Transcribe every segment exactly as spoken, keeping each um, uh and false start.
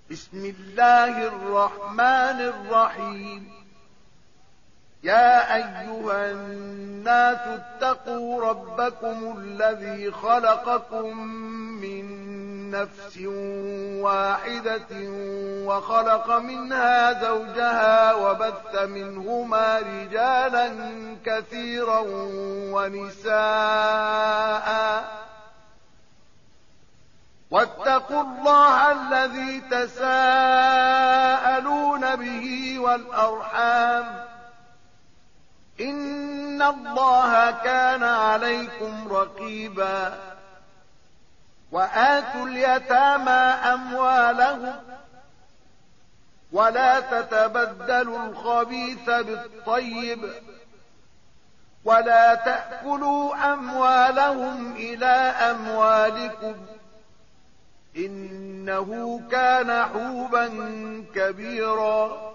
بسم الله الرحمن الرحيم يا أيها الناس اتقوا ربكم الذي خلقكم من نفس واحدة وخلق منها زوجها وبث منهما رجالا كثيرا ونساء واتقوا الله الذي تساءلون به والأرحام إن الله كان عليكم رقيبا وآتوا اليتامى أموالهم ولا تتبدلوا الخبيث بالطيب ولا تأكلوا أموالهم إلى أموالكم إنه كان حوبا كبيرا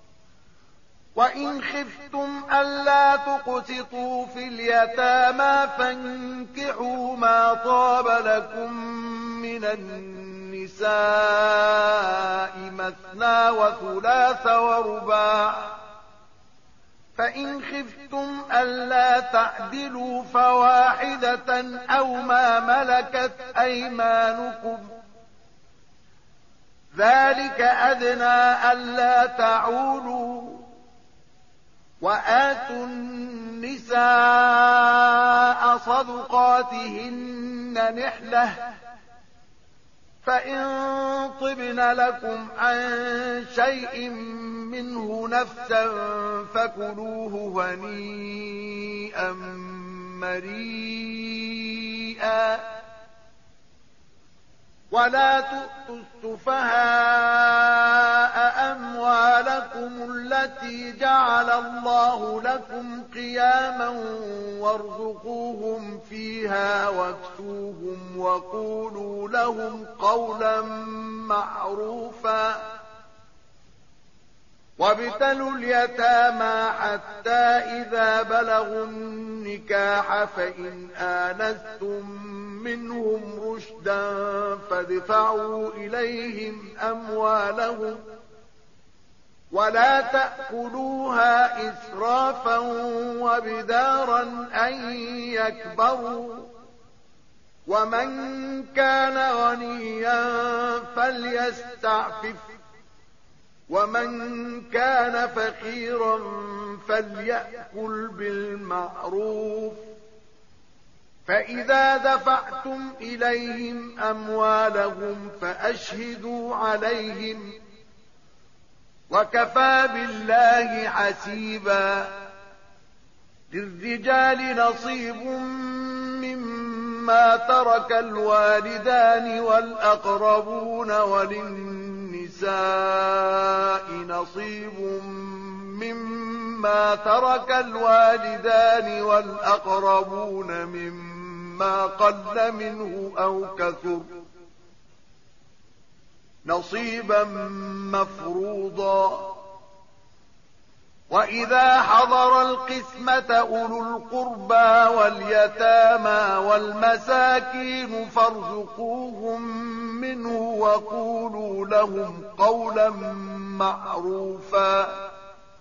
وإن خفتم ألا تقسطوا في اليتامى فانكحوا ما طاب لكم من النساء مثنى وثلاث ورباع فإن خفتم ألا تعدلوا فواحدة أو ما ملكت أيمانكم ذلك أدنى ألا تعولوا وآتوا النساء صدقاتهن نحلة فإن طبن لكم عن شيء منه نفسا فكلوه هنيئا مريئا ولا تؤتوا السفهاء أموالكم التي جعل الله لكم قياما وارزقوهم فيها واكسوهم وقولوا لهم قولا معروفا وابتلوا اليتامى حتى إذا بلغوا النكاح فإن آنستم منهم رشدا فادفعوا إليهم أموالهم ولا تأكلوها إسرافا وبدارا أن يكبروا ومن كان غنيا فليستعفف ومن كان فقيرا فليأكل بالمعروف فإذا دفعتم إليهم أموالهم فأشهدوا عليهم وكفى بالله حسيبا للرجال نصيب مما ترك الوالدان والأقربون وللنساء نصيب مما ترك الوالدان والأقربون مما قل منه أو كثر نصيبا مفروضا وإذا حضر القسمة أولو القربى واليتامى والمساكين فارزقوهم منه وقولوا لهم قولا معروفا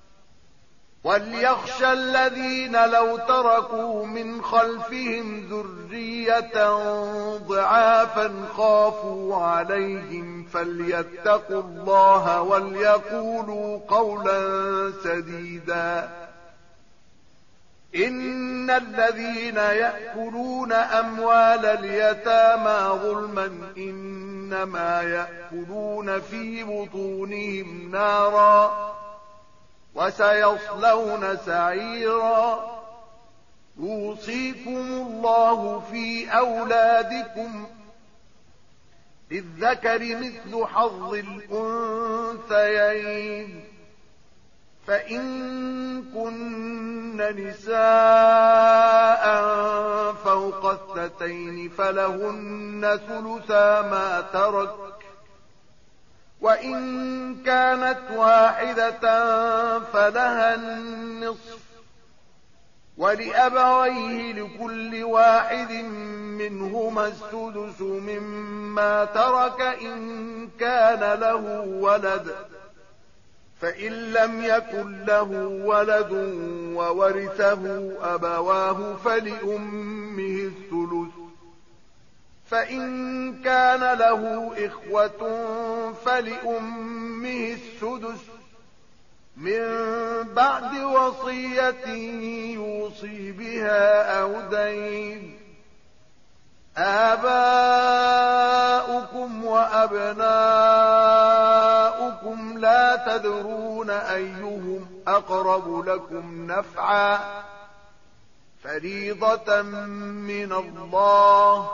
وليخشى الذين لو تركوا من خلفهم ذرية ضعافا خافوا عليهم فليتقوا الله وليقولوا قولا سديدا إن الذين يأكلون أموال اليتامى ظلما إنما يأكلون في بطونهم نارا وسيصلون سعيرا يوصيكم الله في أولادكم للذكر مثل حظ الأنثيين فإن كن نساء فوق اثنتين فلهن ثلثا ما ترك وإن كانت واحدة فلها النصف ولأبويه لكل واحد منهما السدس مما ترك إن كان له ولد، فإن لم يكن له ولد وورثه أبواه فلأمه الثلث، فإن كان له إخوة فلأمه السدس من بعد وصية يوصي بها أو دين. آباؤكم وأبناؤكم لا تدرون أيهم أقرب لكم نفعا، فريضة من الله،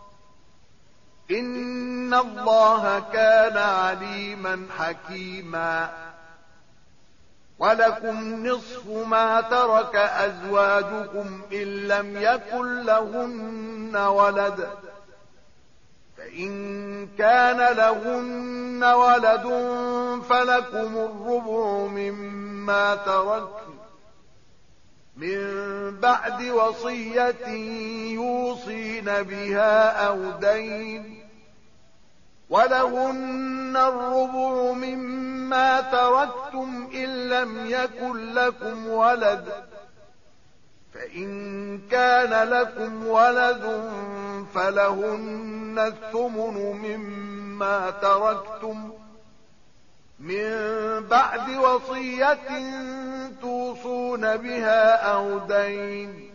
إن الله كان عليما حكيما. ولكم نصف ما ترك أزواجكم إن لم يكن لهن ولد، فإن كان لهن ولد فلكم الربع مما تركن من بعد وصية يوصين بها أو دين، ولهن الربع مما تركتم إن لم يكن لكم ولد، فإن كان لكم ولد فلهن الثمن مما تركتم من بعد وصية توصون بها أو دين.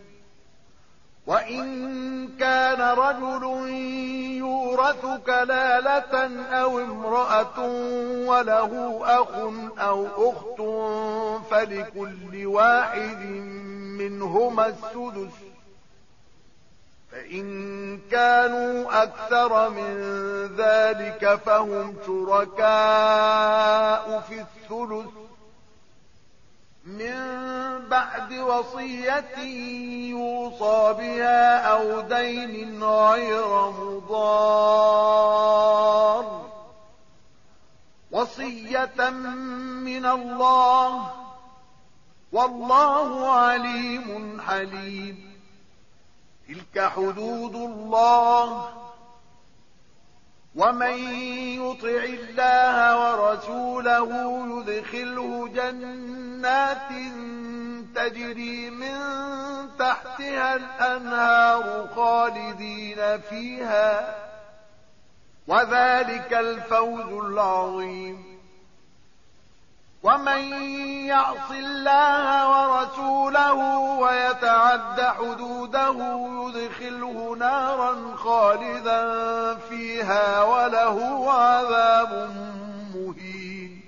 وإن كان رجل يورث كلالة أو امرأة وله أخ أو أخت فلكل واحد منهما السدس، فإن كانوا أكثر من ذلك فهم شركاء في الثلث من بعد وصية يوصى بها أو دين غير مضار، وصية من الله، والله عليم حليم. تلك حدود الله، ومن يطع الله ورسوله يدخله جنات تجري من تحتها الأنهار خالدين فيها، وذلك الفوز العظيم. ومن يعص الله ورسوله ويتعد حدوده يدخله نارا خالدا فيها وله عذاب مهين.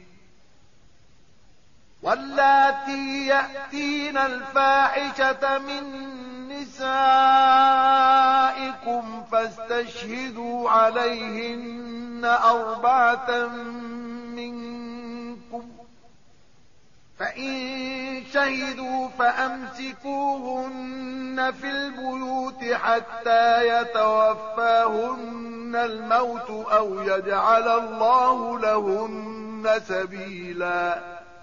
واللاتي يأتين الفاحشة من نسائكم فاستشهدوا عليهن أربعة منكم، فإن شهدوا فأمسكوهن في البيوت حتى يتوفاهن الموت أو يجعل الله لهن سبيلا.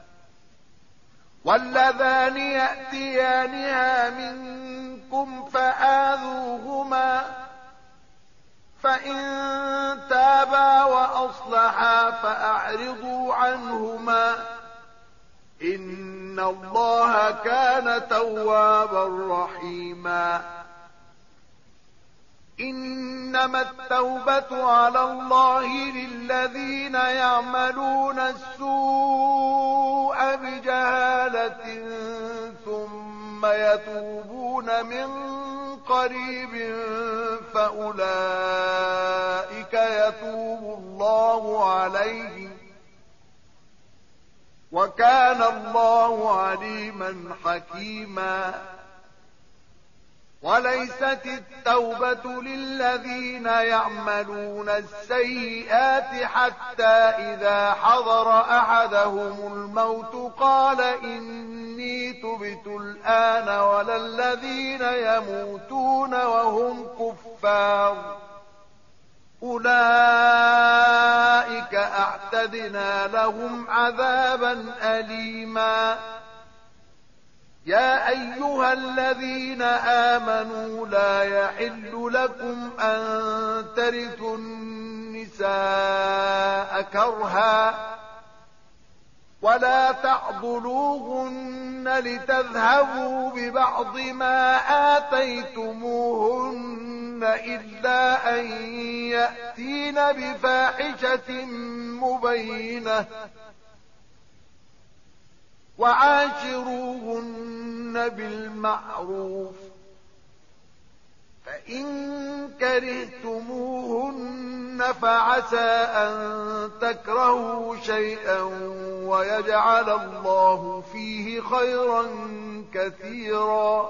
واللذان يأتيانها منكم فآذوهما، فإن تابا وأصلحا فأعرضوا عنهما، إن الله كان توابا رحيما. إنما التوبة على الله للذين يعملون السوء بجهالة ثم يتوبون من قريب فأولئك يتوب الله عليهم، وكان الله عليما حكيما. وليست التوبة للذين يعملون السيئات حتى إذا حضر أحدهم الموت قال إني تبت الآن، ولا الذين يموتون وهم كفار، أولئك أعتدنا لهم عذابا أليما. يا أيها الذين آمنوا لا يحل لكم أن ترثوا النساء كرها ولا تعضلوهن لتذهبوا ببعض ما آتيتموهن إلا أن يأتين بفاحشة مبينة وعاشروهن بالمعروف فإن كرهتموهن فعسى أن تكرهوا شيئا ويجعل الله فيه خيرا كثيرا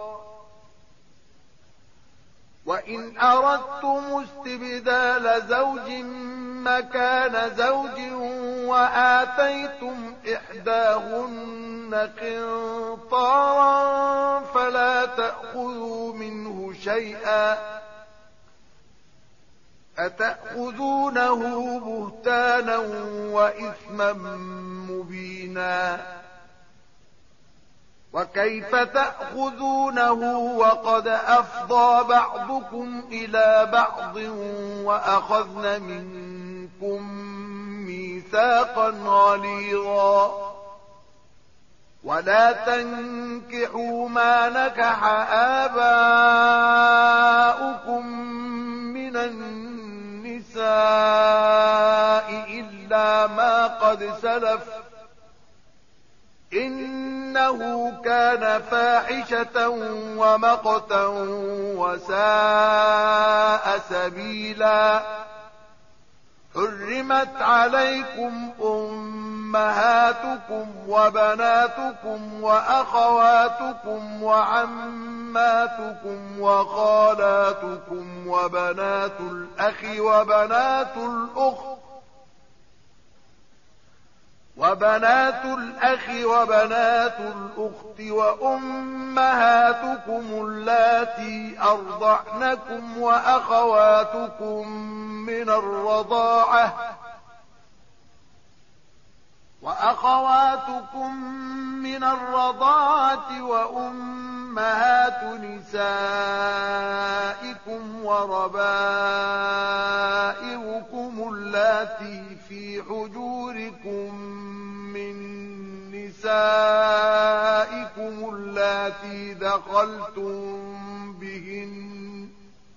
وإن أردتم استبدال زوج مكان زوج وآتيتم إحداهن قنطارا فلا تأخذوا منه شيئا أتأخذونه بهتانا وإثما مبينا وكيف تأخذونه وقد أفضى بعضكم إلى بعض وأخذن منكم ميثاقا غليظا ولا تنكحوا ما نكح آباؤكم من النساء إلا ما قد سلف إنه كان فاحشة ومقتا وساء سبيلا حرمت عليكم أمهاتكم وبناتكم وأخواتكم وعماتكم وخالاتكم وبنات الأخ وبنات الأخت وبنات الأخ وبنات الأخت وأمهاتكم اللاتي أرضعنكم وأخواتكم من الرضاعة وأخواتكم من الرضاعة وأمهات نسائكم وربائبكم اللاتي في حجوركم من نسائكم اللاتي دخلتم بهن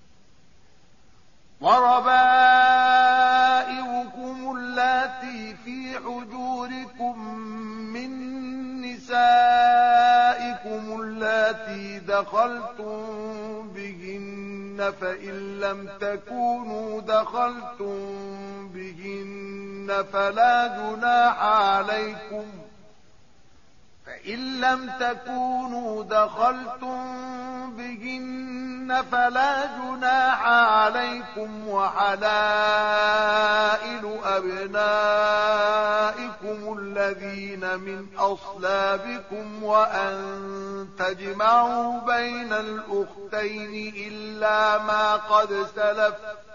وربائبكم اللاتي في حجوركم من نسائكم اللاتي دخلتم بهن فإن لم تكونوا دخلتم بهن فلا جناح عليكم فإن لم تكونوا دخلتم بهن فلا جناح عليكم وحلائل أبنائكم الذين من أصلابكم وأن تجمعوا بين الأختين إلا ما قد سلف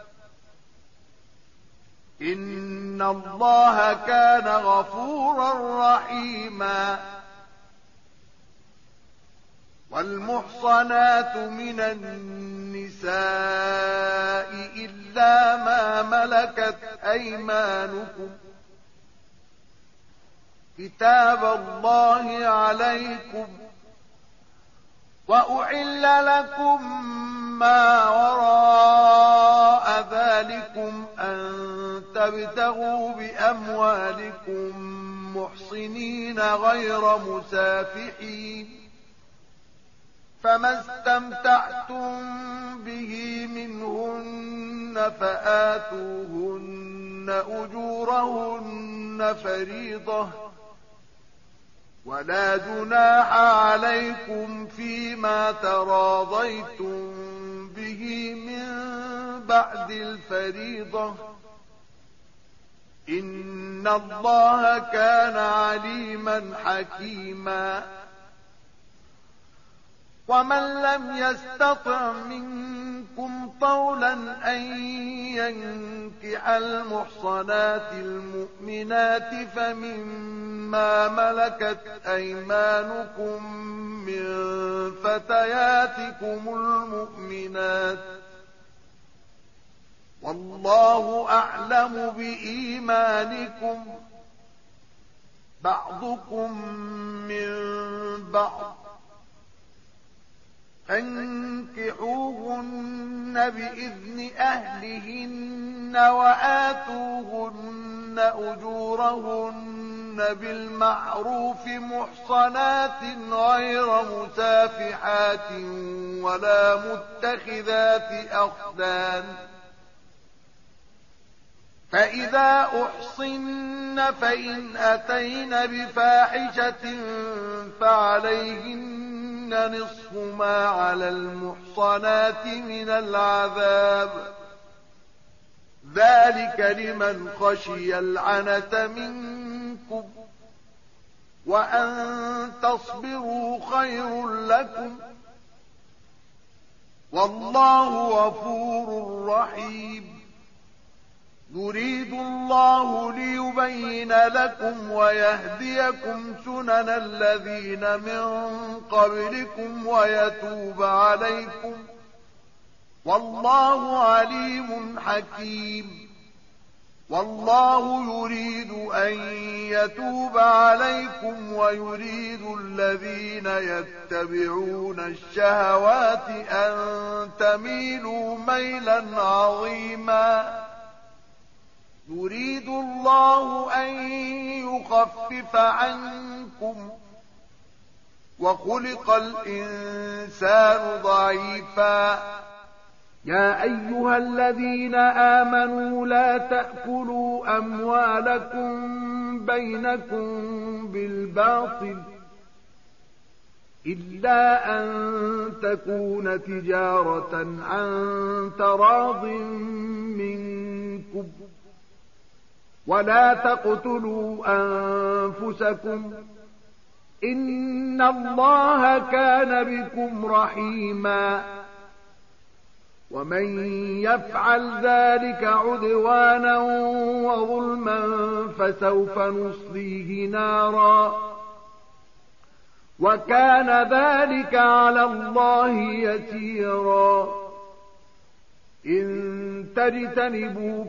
إن الله كان غفورا رحيما والمحصنات من النساء إلا ما ملكت أيمانكم كتاب الله عليكم وأحل لكم ما وراء ذلكم أن تبتغوا بأموالكم محصنين غير مسافحين فما استمتعتم به منهن فآتوهن أجورهن فريضة ولا جناح عليكم فيما تراضيتم به من بعد الفريضة إن الله كان عليما حكيما ومن لم يستطع منكم منكم طولا أن ينكح المحصنات المؤمنات فمما ملكت أيمانكم من فتياتكم المؤمنات والله أعلم بإيمانكم بعضكم من بعض فانكحوهن بإذن أهلهن وآتوهن أجورهن بالمعروف محصنات غير مسافحات ولا متخذات أخدان فإذا أحصن فإن أتين بفاحشة فعليهن نصف ما على المحصنات من العذاب ذلك لمن خشي العنة منكم وأن تصبروا خير لكم والله غفور رحيم يريد الله ليبين لكم ويهديكم سنن الذين من قبلكم ويتوب عليكم والله عليم حكيم والله يريد أن يتوب عليكم ويريد الذين يتبعون الشهوات أن تميلوا ميلا عظيما يريد الله أن يخفف عنكم وخلق الإنسان ضعيفا يا أيها الذين آمنوا لا تأكلوا أموالكم بينكم بالباطل إلا أن تكون تجارة عن تراض منكم ولا تقتلوا أنفسكم إن الله كان بكم رحيما ومن يفعل ذلك عدوانا وظلما فسوف نصليه نارا وكان ذلك على الله يسيرا إن تجتنبوا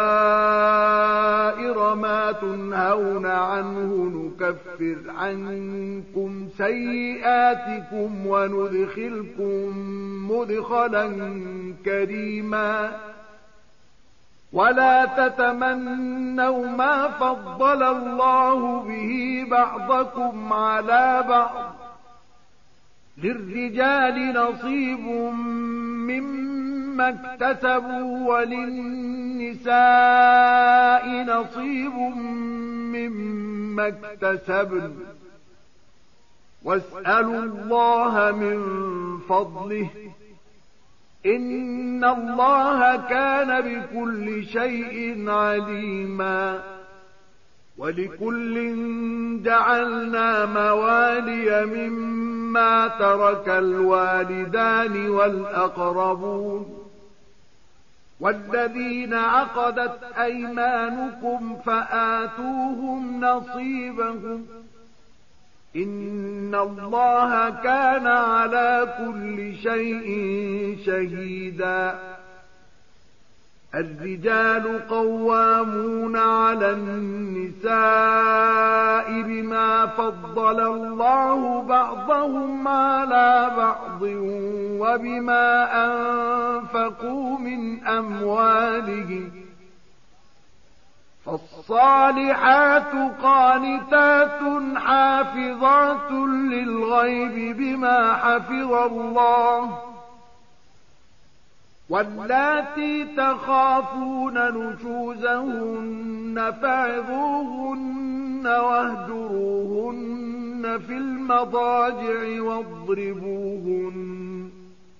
كبائر ما تنهون عنه نكفر عنكم سيئاتكم وندخلكم مدخلا كريما ولا تتمنوا ما فضل الله به بعضكم على بعض للرجال نصيب مما اكتسبوا وللنساء نصيب مما اكتسبن واسألوا الله من فضله إن الله كان بكل شيء عليما ولكل جعلنا موالي مما ترك الوالدان والأقربون والذين عقدت أيمانكم فآتوهم نصيبهم إن الله كان على كل شيء شهيدا الرجال قوامون على النساء بما فضل الله بعضهم على بعض وبما أنفقوا من أموالهم فالصالحات قانتات حافظات للغيب بما حفظ الله واللاتي تخافون نشوزهن فعظوهن واهجروهن في المضاجع واضربوهن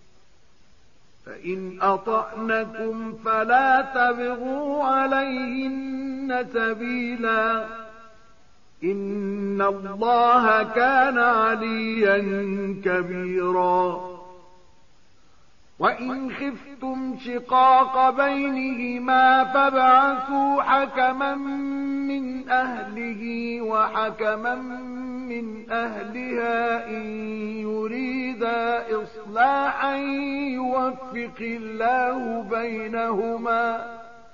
فإن أطعنكم فلا تبغوا عليهن سبيلا إن الله كان عليا كبيرا وإن خفتم شقاق بينهما فابعثوا حكما من أهله وحكما من أهلها إن يريدا إصلاحا يوفق الله بينهما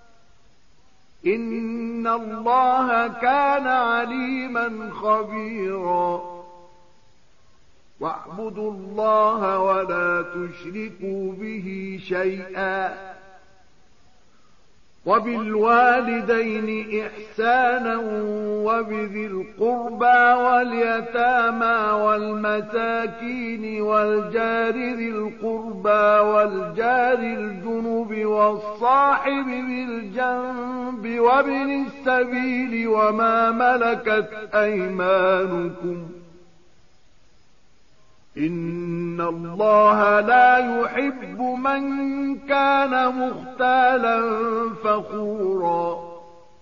إن الله كان عليما خبيرا واعبدوا الله ولا تشركوا به شيئا وبالوالدين إحسانا وبذي القربى واليتامى والمساكين والجار ذي القربى والجار الجنب والصاحب بالجنب وابن السبيل وما ملكت أيمانكم إن الله لا يحب من كان مختالا فخورا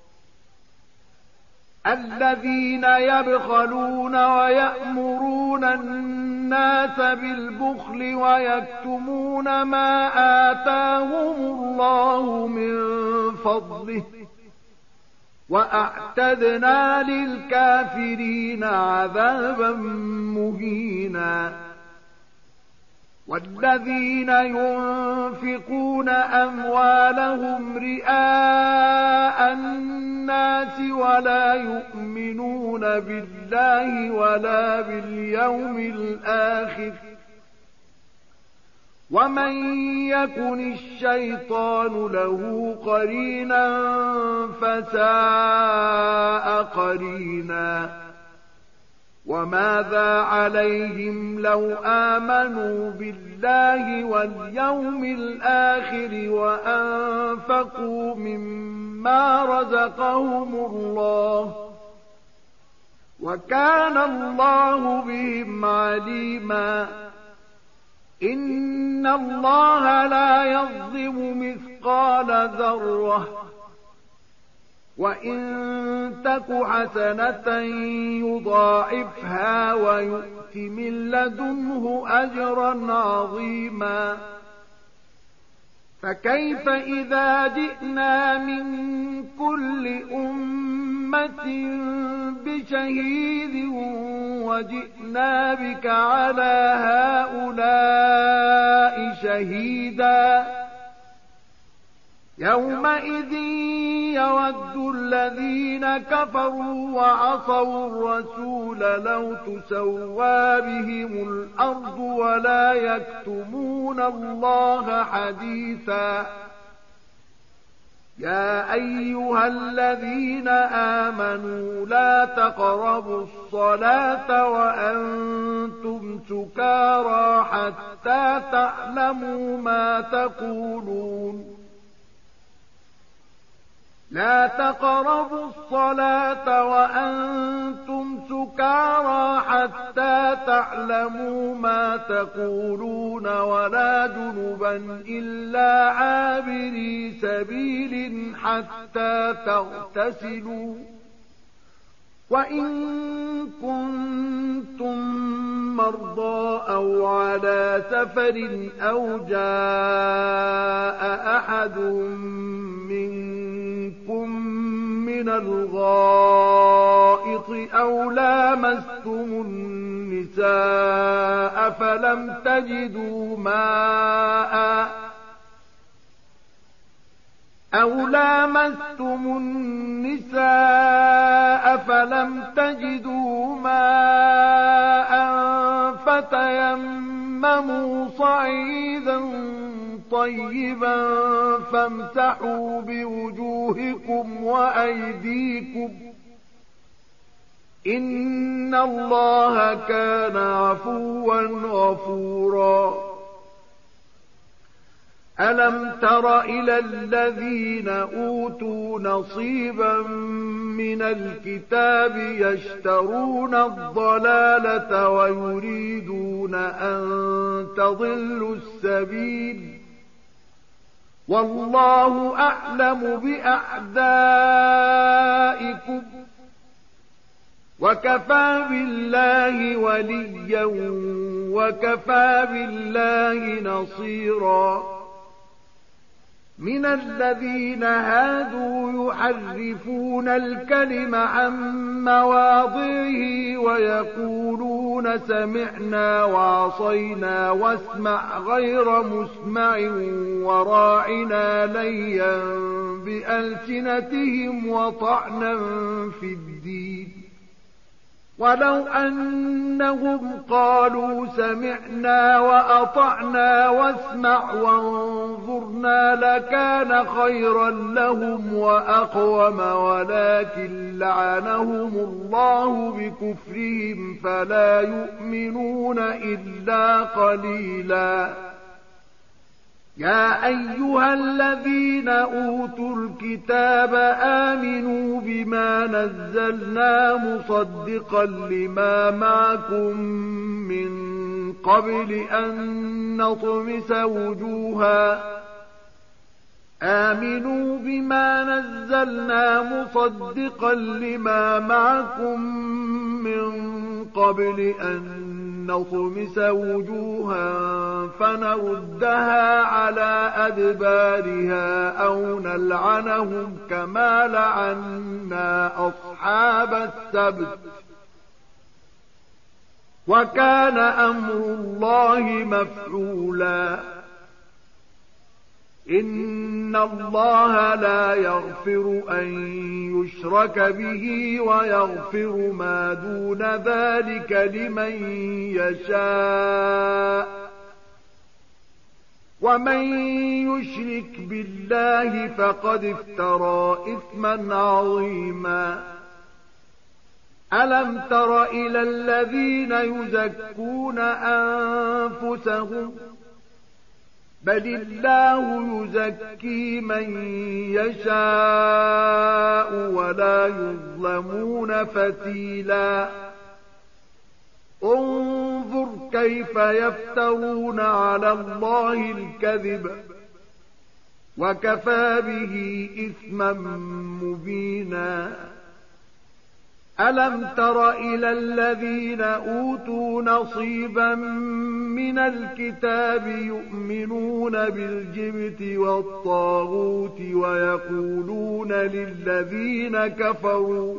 الذين يبخلون ويأمرون الناس بالبخل ويكتمون ما آتاهم الله من فضله وأعتدنا للكافرين عذابا مهينا والذين ينفقون أموالهم رئاء الناس ولا يؤمنون بالله ولا باليوم الآخر ومن يكن الشيطان له قرينا فساء قرينا وماذا عليهم لو آمنوا بالله واليوم الآخر وأنفقوا مما رزقهم الله وكان الله بهم عليما إن الله لا يظلم مثقال ذرة وإن تك حسنة يضاعفها ويؤت من لدنه أجرا عظيما فكيف إذا جئنا من كل أمة بشهيد وجئنا بك على هؤلاء شهيدا يومئذ يود الذين كفروا وعصوا الرسول لو تسوى بهم الأرض ولا يكتمون الله حديثا يا أيها الذين آمنوا لا تقربوا الصلاة وأنتم سكارى حتى تعلموا ما تقولون لا تقربوا الصلاة وأنتم سكارى حتى تعلموا ما تقولون ولا جنبا إلا عابري سبيل حتى تغتسلوا وإن كنتم مرضى أو على سفر أو جاء أحد منكم من الغائط أو لامستم النساء فلم تجدوا ماء أو لامستم النساء فلم تجدوا ماء فتيمموا صعيدا طيبا فامسحوا بوجوهكم وأيديكم إن الله كان عفوا غفورا ألم تر إلى الذين أوتوا نصيبا من الكتاب يشترون الضلالة ويريدون أن تضلوا السبيل والله أعلم بأعدائكم وكفى بالله وليا وكفى بالله نصيرا. من الذين هادوا يحرفون الكلم عن مواضعه ويقولون سمعنا وعصينا واسمع غير مسمع وراعنا ليا بألسنتهم وطعنا في الدين. ولو أنهم قالوا سمعنا وأطعنا واسمع وانظرنا لكان خيرا لهم وأقوم، ولكن لعنهم الله بكفرهم فلا يؤمنون إلا قليلا. يا أيها الذين أوتوا الكتاب آمنوا بما نزلنا مصدقا لما معكم من قبل أن نطمس وجوها آمنوا بما نزلنا مصدقا لما معكم من قبل أن نطمس وجوها فنردها على أدبارها أو نلعنهم كما لعنا أصحاب السبت وكان أمر الله مفعولا. إن الله لا يغفر أن يشرك به ويغفر ما دون ذلك لمن يشاء، ومن يشرك بالله فقد افترى إثما عظيما. ألم تر إلى الذين يزكون أنفسهم بل الله يزكي من يشاء ولا يظلمون فتيلا. انظر كيف يفترون على الله الكذب وكفى به إثما مبينا. ألم تر إلى الذين أوتوا نصيبا من الكتاب يؤمنون بالجبت والطاغوت ويقولون للذين كفروا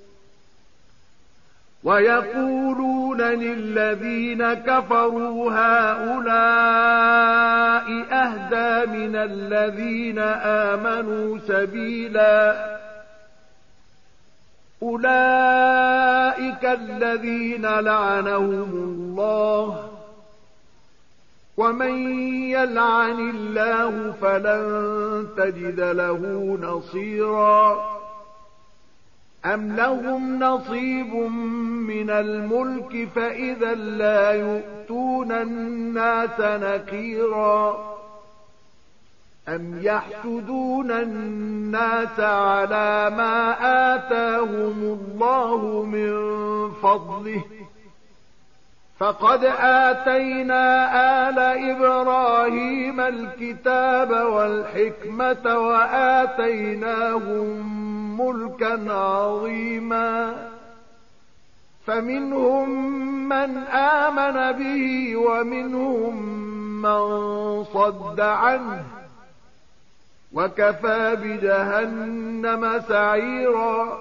ويقولون للذين كفروا هؤلاء أهدى من الذين آمنوا سبيلا. أولئك الذين لعنهم الله ومن يلعن الله فلن تجد له نصيرا. أم لهم نصيب من الملك فإذا لا يؤتون الناس نكيرا. أم يحسدون الناس على ما آتاهم الله من فضله فقد آتينا آل إبراهيم الكتاب والحكمة وآتيناهم ملكا عظيما. فمنهم من آمن به ومنهم من صد عنه وكفى بجهنم سعيرا.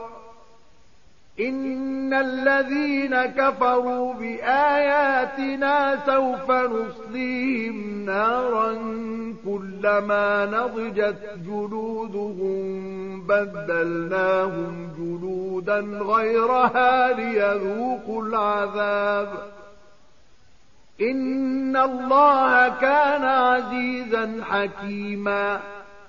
إن الذين كفروا بآياتنا سوف نصليهم نارا كلما نضجت جلودهم بدلناهم جلودا غيرها ليذوقوا العذاب. إن الله كان عزيزا حكيما.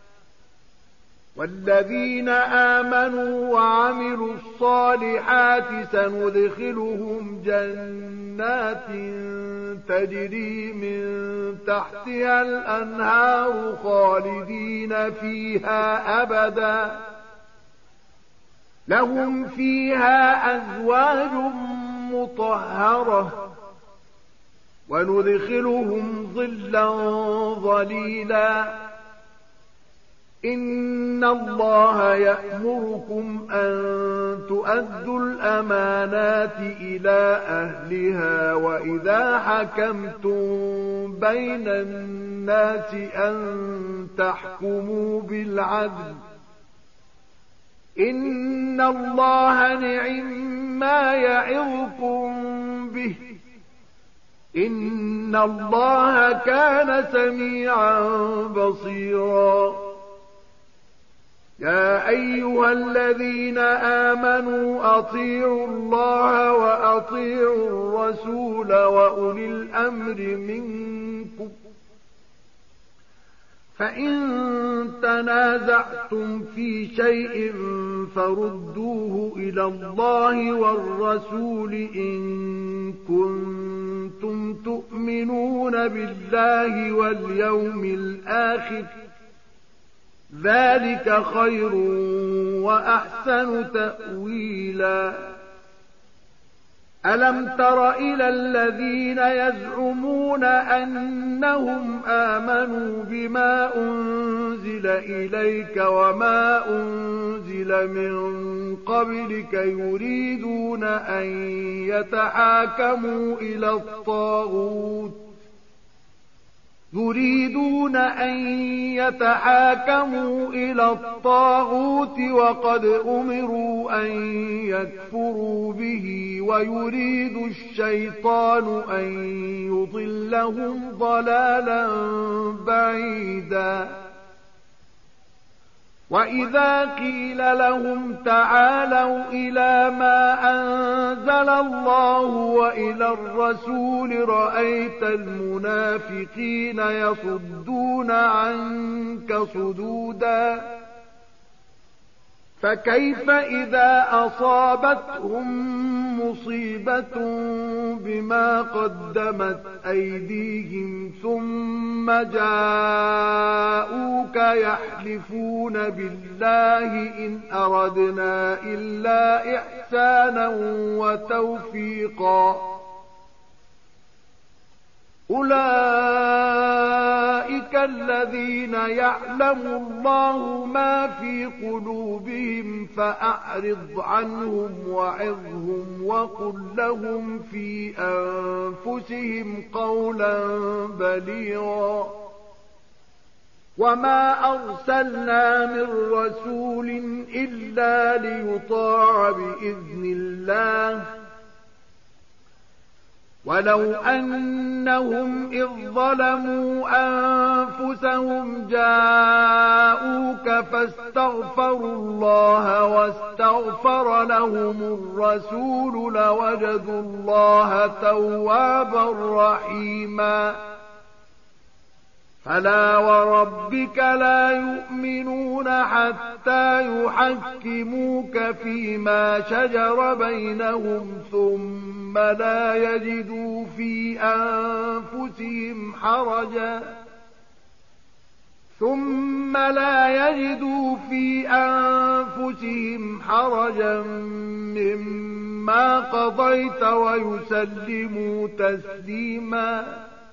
والذين آمنوا وعملوا الصالحات سندخلهم جنات تجري من تحتها الأنهار خالدين فيها أبدا لهم فيها أزواج مطهرة وندخلهم ظلا ظليلا. إن الله يأمركم أن تؤدوا الأمانات إلى أهلها وإذا حكمتم بين الناس أن تحكموا بالعدل إن الله نعما يعظكم به إن الله كان سميعا بصيرا يا أيها الذين آمنوا أطيعوا الله وأطيعوا الرسول وأولي الأمر منكم فإن تنازعتم في شيء فردوه إلى الله والرسول إن كنتم تؤمنون بالله واليوم الآخر ذلك خير وأحسن تأويلا ألم تر إلى الذين يزعمون أنهم آمنوا بما أنزل إليك وما أنزل من قبلك يريدون أن يتحاكموا إلى الطاغوت يريدون أن يتحاكموا إلى الطاغوت وقد أمروا أن يكفروا به ويريد الشيطان أن يضلهم ضلالا بعيدا وإذا قيل لهم تعالوا إلى ما أنزل الله وإلى الرسول رأيت المنافقين يصدون عنك صدودا فكيف إذا أصابتهم مصيبة بما قدمت أيديهم ثم جاءوك يحلفون بالله إن أردنا إلا إحسانا وتوفيقا أولئك الذين يعلم الله ما في قلوبهم فأعرض عنهم وعظهم وقل لهم في أنفسهم قولا بليغا وما أرسلنا من رسول إلا ليطاع بإذن الله ولو أنهم إذ ظلموا أنفسهم جاءوك فاستغفروا الله واستغفر لهم الرسول لوجدوا الله توابا رحيما فلا وربك لا يؤمنون حتى يحكموك فيما شجر بينهم ثم لا يجدوا في أنفسهم حرجا ثم لا يجدوا في أنفسهم حرجا مما قضيت ويسلموا تسليما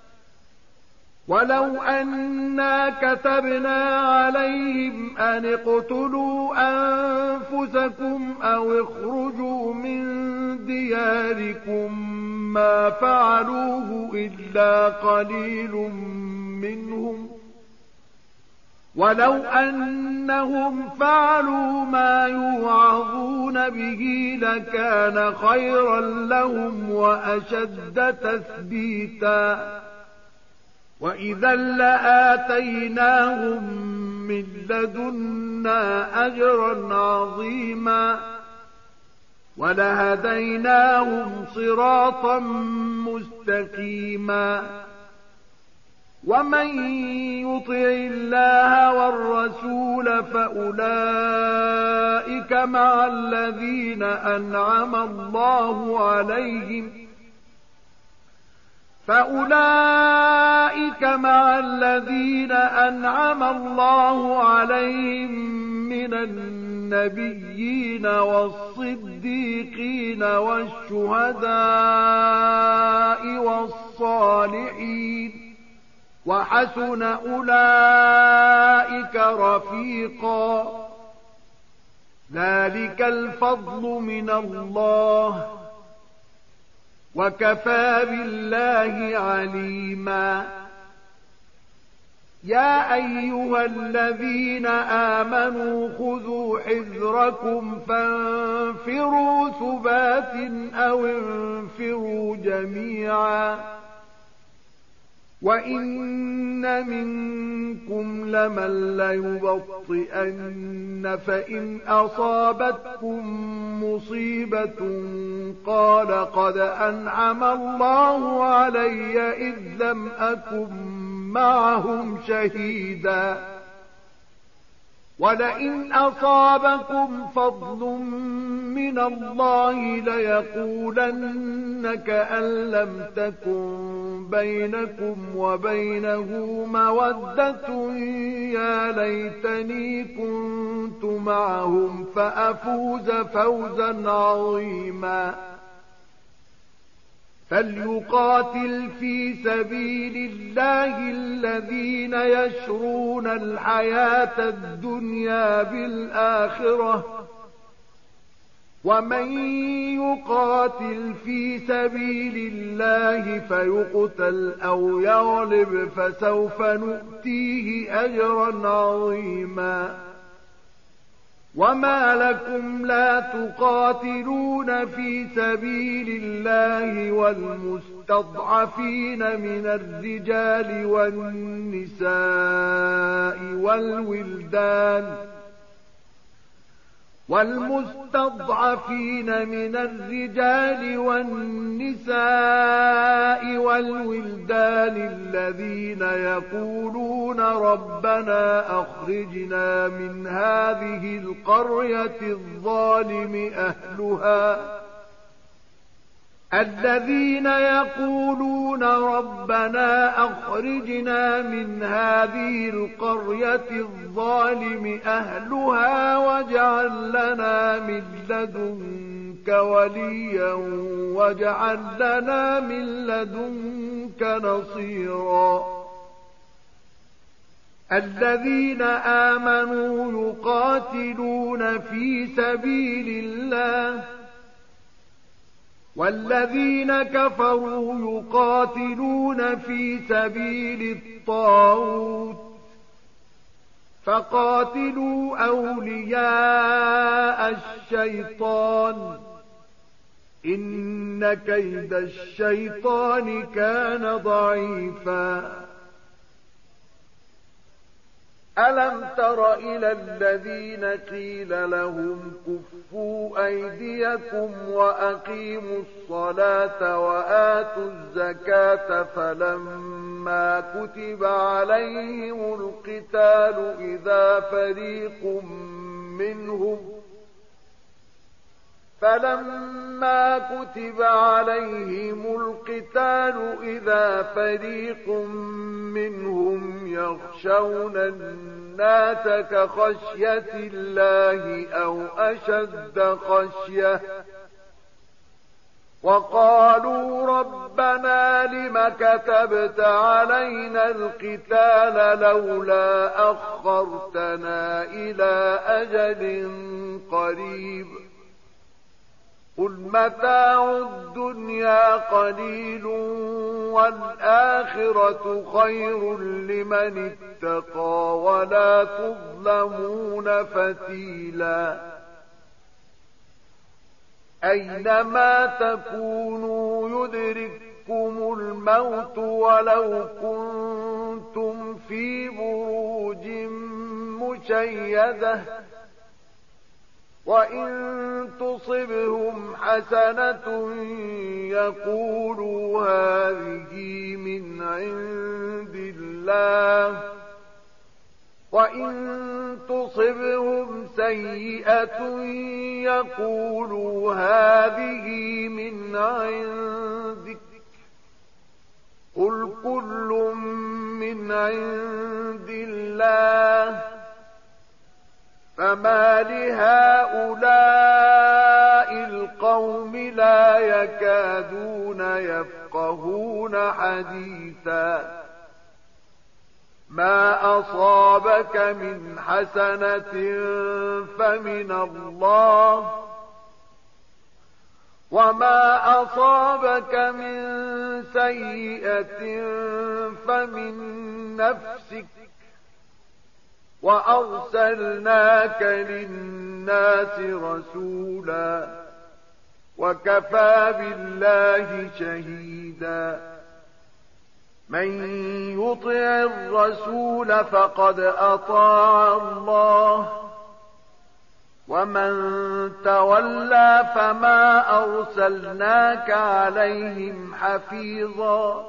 ولو أنا كتبنا عليهم أن اقتلوا أنفسكم أو اخرجوا من دياركم ما فعلوه إلا قليل منهم ولو أنهم فعلوا ما يوعظون به لكان خيرا لهم وأشد تثبيتا وإذا لآتيناهم من لدنا أجرا عظيما ولهديناهم صراطا مستقيما ومن يطع الله والرسول فأولئك مع الذين أنعم الله عليهم فأولئك مع الذين أنعم الله عليهم من النبيين والصديقين والشهداء والصالحين وحسن أولئك رفيقا ذلك الفضل من الله وكفى بالله عليما يا أيها الذين آمنوا خذوا حذركم فانفروا ثبات أو انفروا جميعا وإن منكم لمن ليبطئن فإن أصابتكم مصيبة قال قد أنعم الله علي إذ لم أكن معهم شهيدا ولئن أصابكم فضل من الله ليقولن كأن لم تكن بينكم وبينه مودة يا ليتني كنت معهم فأفوز فوزا عظيما فليقاتل في سبيل الله الذين يشرون الحياة الدنيا بالآخرة ومن يقاتل في سبيل الله فيقتل أو يغلب فسوف نؤتيه أجرا عظيما وما لكم لا تقاتلون في سبيل الله والمستضعفين من الرجال والنساء والولدان والمستضعفين من الرجال والنساء والولدان الذين يقولون ربنا أخرجنا من هذه القرية الظالم أهلها الذين يقولون ربنا أخرجنا من هذه القرية الظالم أهلها واجعل لنا من لدنك وليا واجعل لنا من لدنك نصيرا الذين آمنوا يقاتلون في سبيل الله والذين كفروا يقاتلون في سبيل الطاغوت فقاتلوا أولياء الشيطان إن كيد الشيطان كان ضعيفا ألم تر إلى الذين قيل لهم كفوا أيديكم وأقيموا الصلاة وآتوا الزكاة فلما كتب عليهم القتال إذا فريق منهم فلما كتب عليهم القتال إذا فريق منهم يخشون الناس كخشية الله أو أشد خشية وقالوا ربنا لم كتبت علينا القتال لولا أخرتنا إلى أجل قريب قل متاع الدنيا قليل والآخرة خير لمن اتقى ولا تظلمون فتيلا أينما تكونوا يدرككم الموت ولو كنتم في بروج مشيدة وإن تصبهم حسنة يقولوا هذه من عند الله وإن تصبهم سيئة يقولوا هذه من عندك قل كل من عند الله فما لهؤلاء القوم لا يكادون يفقهون حديثا ما أصابك من حسنة فمن الله، وما أصابك من سيئة فمن نفسك، وأرسلناك للناس رسولا وكفى بالله شهيدا. من يطع الرسول فقد أطاع الله، ومن تولى فما أرسلناك عليهم حفيظا.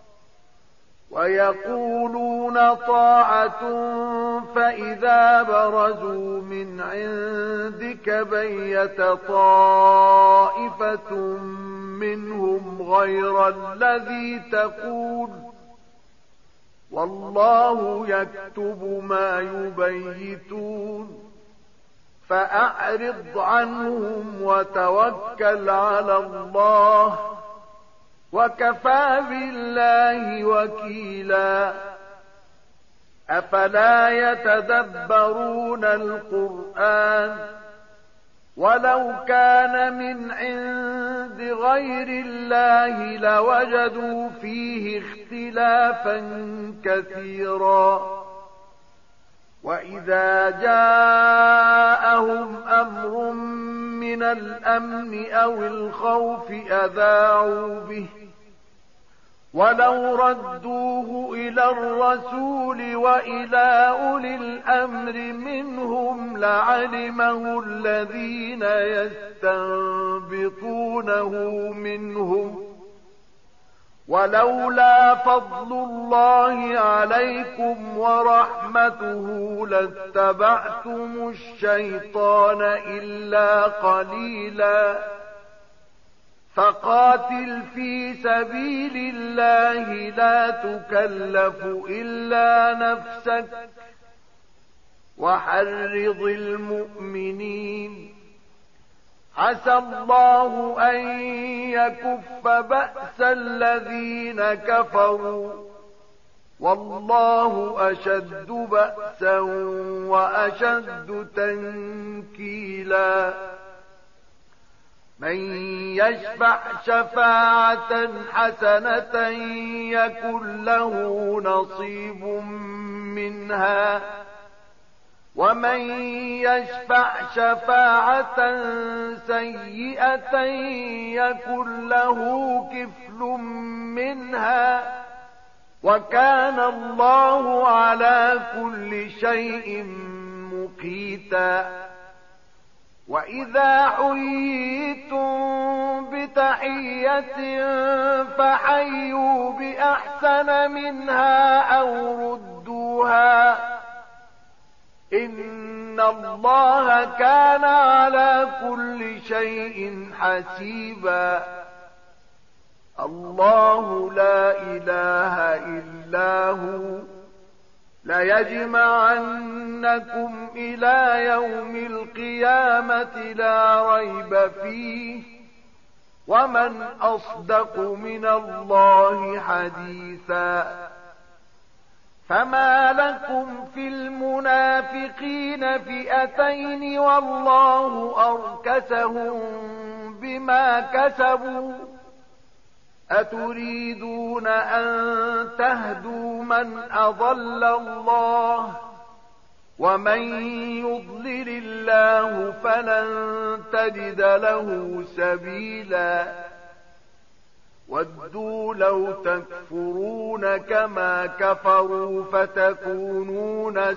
ويقولون طاعة فإذا برزوا من عندك بيت طائفة منهم غير الذي تقول، والله يكتب ما يبيتون، فأعرض عنهم وتوكل على الله، وكفى بالله وكيلا. أفلا يتدبرون القرآن ولو كان من عند غير الله لوجدوا فيه اختلافا كثيرا. وإذا جاءهم أمر من الأمن أو الخوف أذاعوا به، ولو ردوه إلى الرسول وإلى أولي الأمر منهم لعلمه الذين يستنبطونه منهم، ولولا فضل الله عليكم ورحمته لاتبعتم الشيطان إلا قليلا. فقاتل في سبيل الله لا تكلف إلا نفسك، وحرض المؤمنين. عسى الله أن يكف بأس الذين كفروا، والله أشد بأسا وأشد تنكيلا. من يشفع شفاعة حسنة يكن له نصيب منها، ومن يشفع شفاعة سيئة يكن له كفل منها، وكان الله على كل شيء مقيتا. وإذا حييتم بتحية فحيوا بأحسن منها أو ردوها، إن الله كان على كل شيء حسيبا. الله لا إله إلا هو، ليجمعنكم إلى يوم القيامة لا ريب فيه، ومن أصدق من الله حديثا. فما لكم في المنافقين فئتين والله أركسهم بما كسبوا، أتريدون أن تهدوا من أضل الله، ومن يضلل الله فلن تجد له سبيلا. ودوا لو تكفرون كما كفروا فتكونون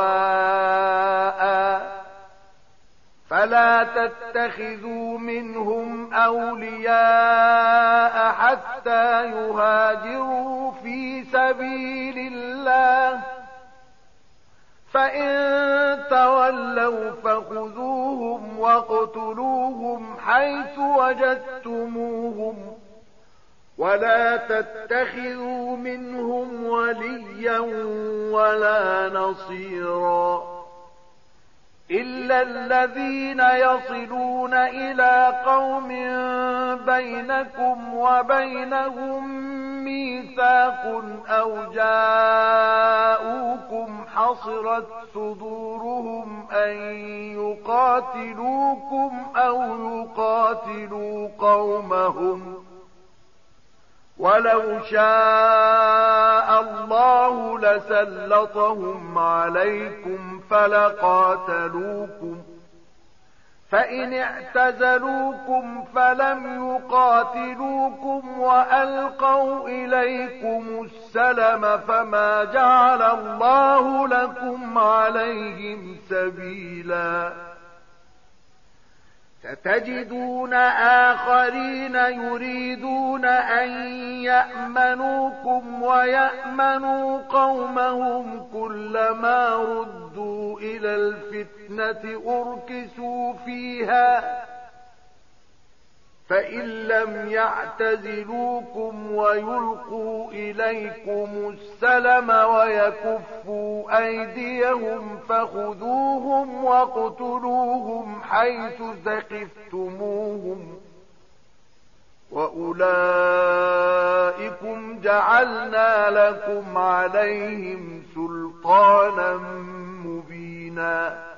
سواء، فلا تتخذوا منهم أولياء حتى يهاجروا في سبيل الله، فإن تولوا فخذوهم واقتلوهم حيث وجدتموهم، ولا تتخذوا منهم وليا ولا نصيرا، إلا الذين يصلون إلى قوم بينكم وبينهم ميثاق أو جاءوكم حصرت صدورهم أن يقاتلوكم أو يقاتلوا قومهم ولو شاء الله لسلطهم عليكم فلقاتلوكم فإن اعتزلوكم فلم يقاتلوكم وألقوا إليكم السلم فما جعل الله لكم عليهم سبيلا ستجدون آخرين يريدون أن يأمنوكم ويأمنوا قومهم كلما ردوا إلى الفتنة أركسوا فيها فإن لم يعتزلوكم ويلقوا إليكم السلم ويكفوا أيديهم فخذوهم واقتلوهم حيث ثقفتموهم وأولئكم جعلنا لكم عليهم سلطانا مبينا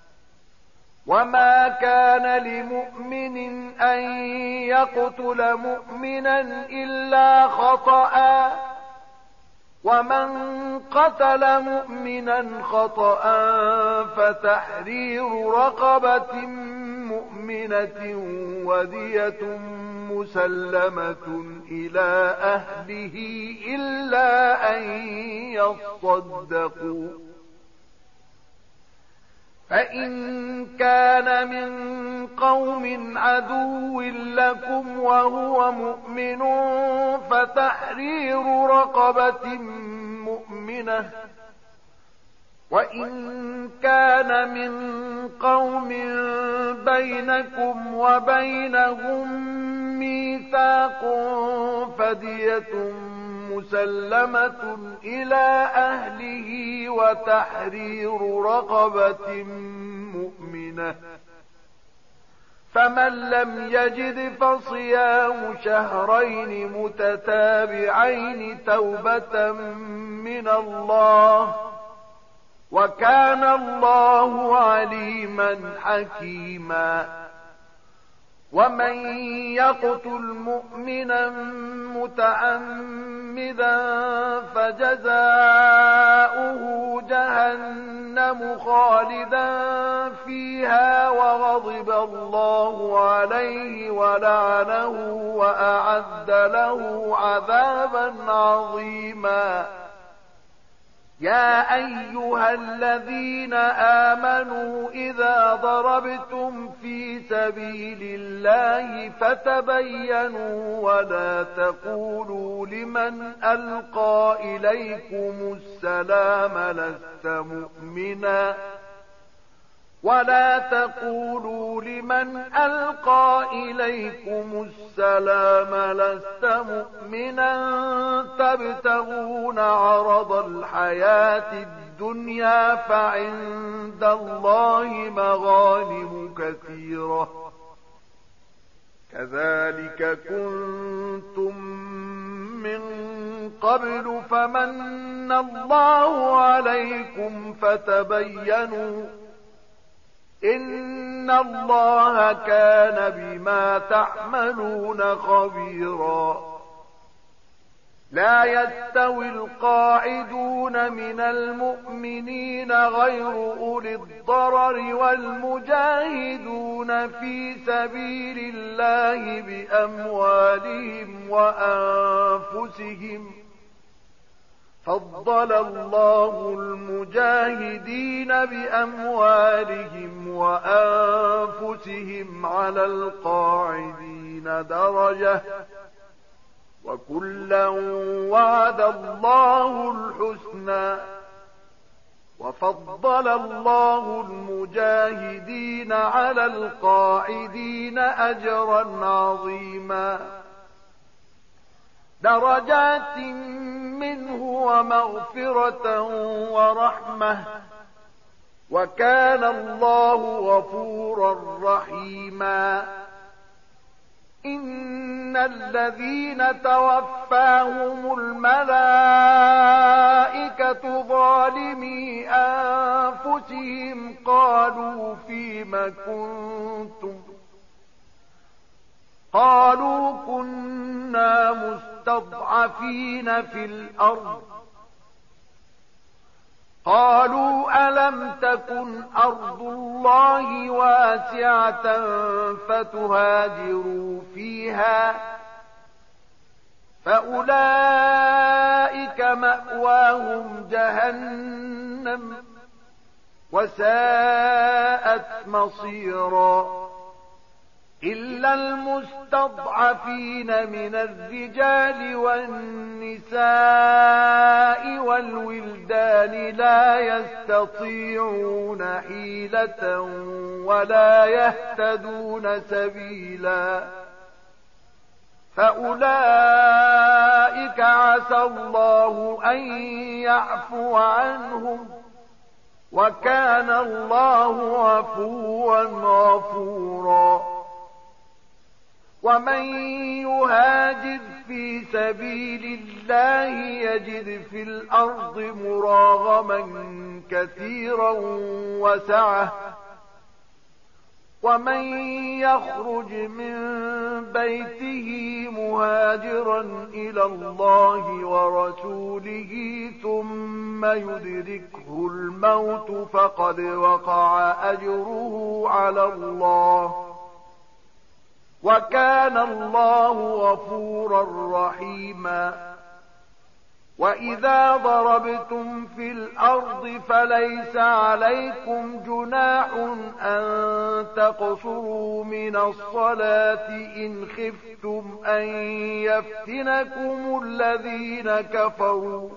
وما كان لمؤمن أن يقتل مؤمنا إلا خطأ ومن قتل مؤمنا خطأ فتحرير رقبة مؤمنة ودية مسلمة إلى أهله إلا أن يصدقوا فإن كان من قوم عدو لكم وهو مؤمن فتحرير رقبة مؤمنة وإن كان من قوم بينكم وبينهم ميثاق فدية مسلمة إلى أهله وتحرير رقبة مؤمنة فمن لم يجد فصيام شهرين متتابعين توبة من الله وكان الله عليما حكيما ومن يقتل مؤمنا متعمدا فجزاؤه جهنم خالدا فيها وغضب الله عليه ولعنه وأعد له عذابا عظيما يا أيها الذين آمنوا إذا ضربتم في سبيل الله فتبينوا ولا تقولوا لمن ألقى إليكم السلام لست مؤمنا ولا تقولوا لمن ألقى إليكم السلام لست مؤمنا تبتغون عرض الحياة الدنيا فعند الله مغانم كثيرة كذلك كنتم من قبل فمن الله عليكم فتبينوا إن الله كان بما تعملون خبيرا لا يستوي القاعدون من المؤمنين غير أولي الضرر والمجاهدون في سبيل الله بأموالهم وأنفسهم فضل الله المجاهدين بأموالهم وأنفسهم على القاعدين درجة وكلا وعد الله الحسنى وفضل الله المجاهدين على القاعدين أجرا عظيما درجات منه ومغفرة ورحمة وكان الله غفورا رحيما إن الذين توفوا توفاهم الملائكة ظالمي أنفسهم قالوا فيم كنتم قالوا كنا مستضعفين في الأرض قالوا ألم تكن أرض الله واسعة فتهاجروا فيها فأولئك مأواهم جهنم وساءت مصيرا إلا المستضعفين من الرجال والنساء والولدان لا يستطيعون حيلة ولا يهتدون سبيلا فأولئك عسى الله أن يعفو عنهم وكان الله عفوا غفورا ومن يهاجر في سبيل الله يجد في الأرض مراغما كثيرا وسعة ومن يخرج من بيته مهاجرا إلى الله ورسوله ثم يدركه الموت فقد وقع أجره على الله وكان الله غفورا رحيما وإذا ضربتم في الأرض فليس عليكم جناح أن تقصروا من الصلاة إن خفتم أن يفتنكم الذين كفروا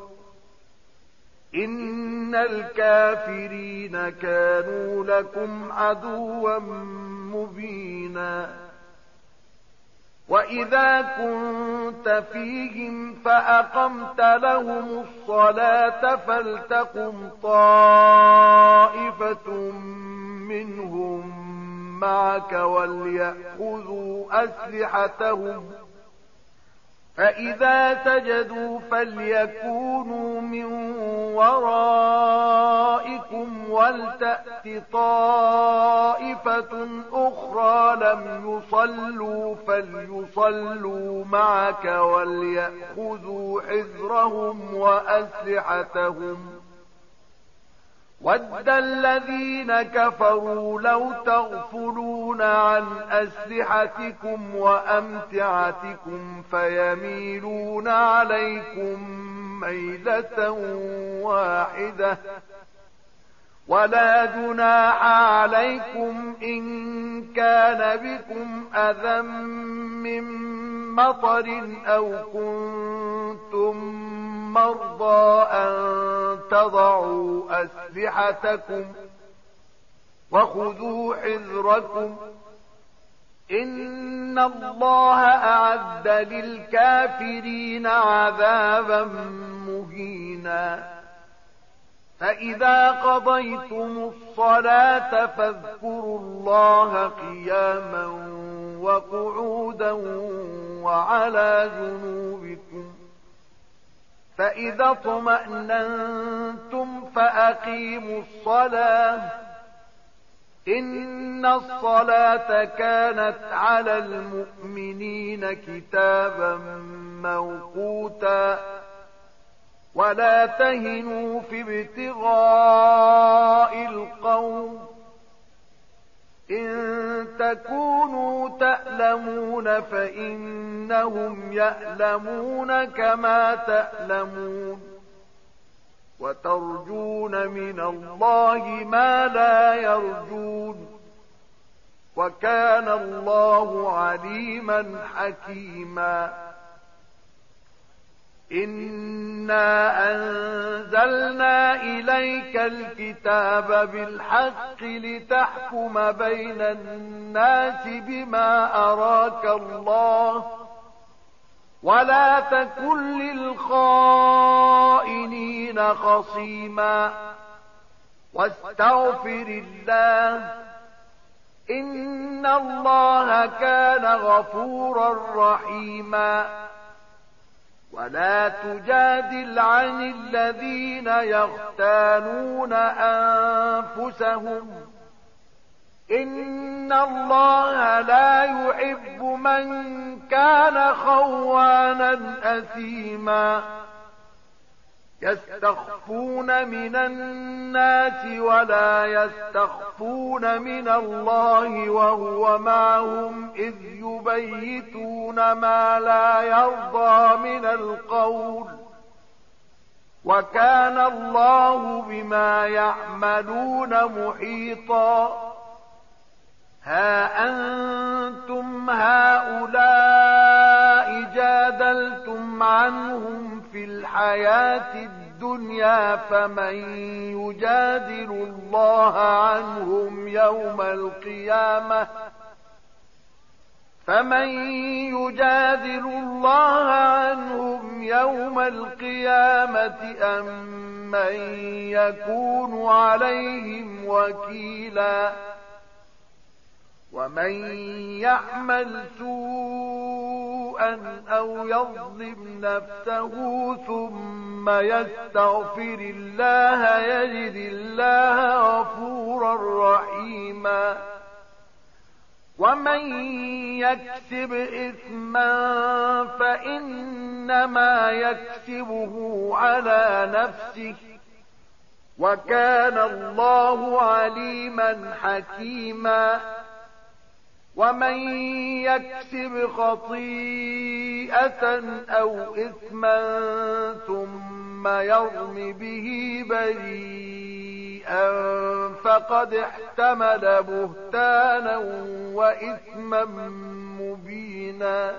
إن الكافرين كانوا لكم عدوا مبينا وإذا كنت فيهم فأقمت لهم الصلاة فلتقم طائفة منهم معك وليأخذوا أسلحتهم فإذا سجدوا فليكونوا من ورائكم ولتأت طائفة أخرى لم يصلوا فليصلوا معك وليأخذوا حذرهم وأسلحتهم ود الذين كفروا لو تغفلون عن أسلحتكم وأمتعتكم فيميلون عليكم ميلة واحدة ولا جناح عليكم إن كان بكم أذى من مطر أو كنتم مرضى أن تضعوا أسلحتكم وخذوا حذركم إن الله أعد للكافرين عذابا مهينا فإذا قضيتم الصلاة فاذكروا الله قياما وقعودا وعلى جنوبكم فإذا اطمأننتم فأقيموا الصلاة إن الصلاة كانت على المؤمنين كتابا موقوتا ولا تهنوا في ابتغاء القوم إن تكونوا تألمون فإنهم يألمون كما تألمون وترجون من الله ما لا يرجون وكان الله عليما حكيما إنا أنزلنا إليك الكتاب بالحق لتحكم بين الناس بما أراك الله ولا تكن للخائنين خصيما واستغفر الله إن الله كان غفورا رحيما ولا تجادل عن الذين يختانون أنفسهم إن الله لا يحب من كان خوانا أثيما يستخفون من الناس ولا يستخفون من الله وهو معهم إذ يبيتون ما لا يرضى من القول وكان الله بما يعملون محيطا ها أنتم هؤلاء جادلتم عنهم في الحياة الدنيا فمن يجادل الله عنهم يوم القيامة فمن يجادل الله عنهم يوم القيامة أم من يكون عليهم وكيلا ومن يعمل سوءا أو يظلم نفسه ثم يستغفر الله يجد الله غفورا رحيما ومن يكسب إثما فإنما يكسبه على نفسه وكان الله عليما حكيما ومن يكسب خطيئة أو إثما ثم يرم به بريئا فقد احتمل بهتانا وإثما مبينا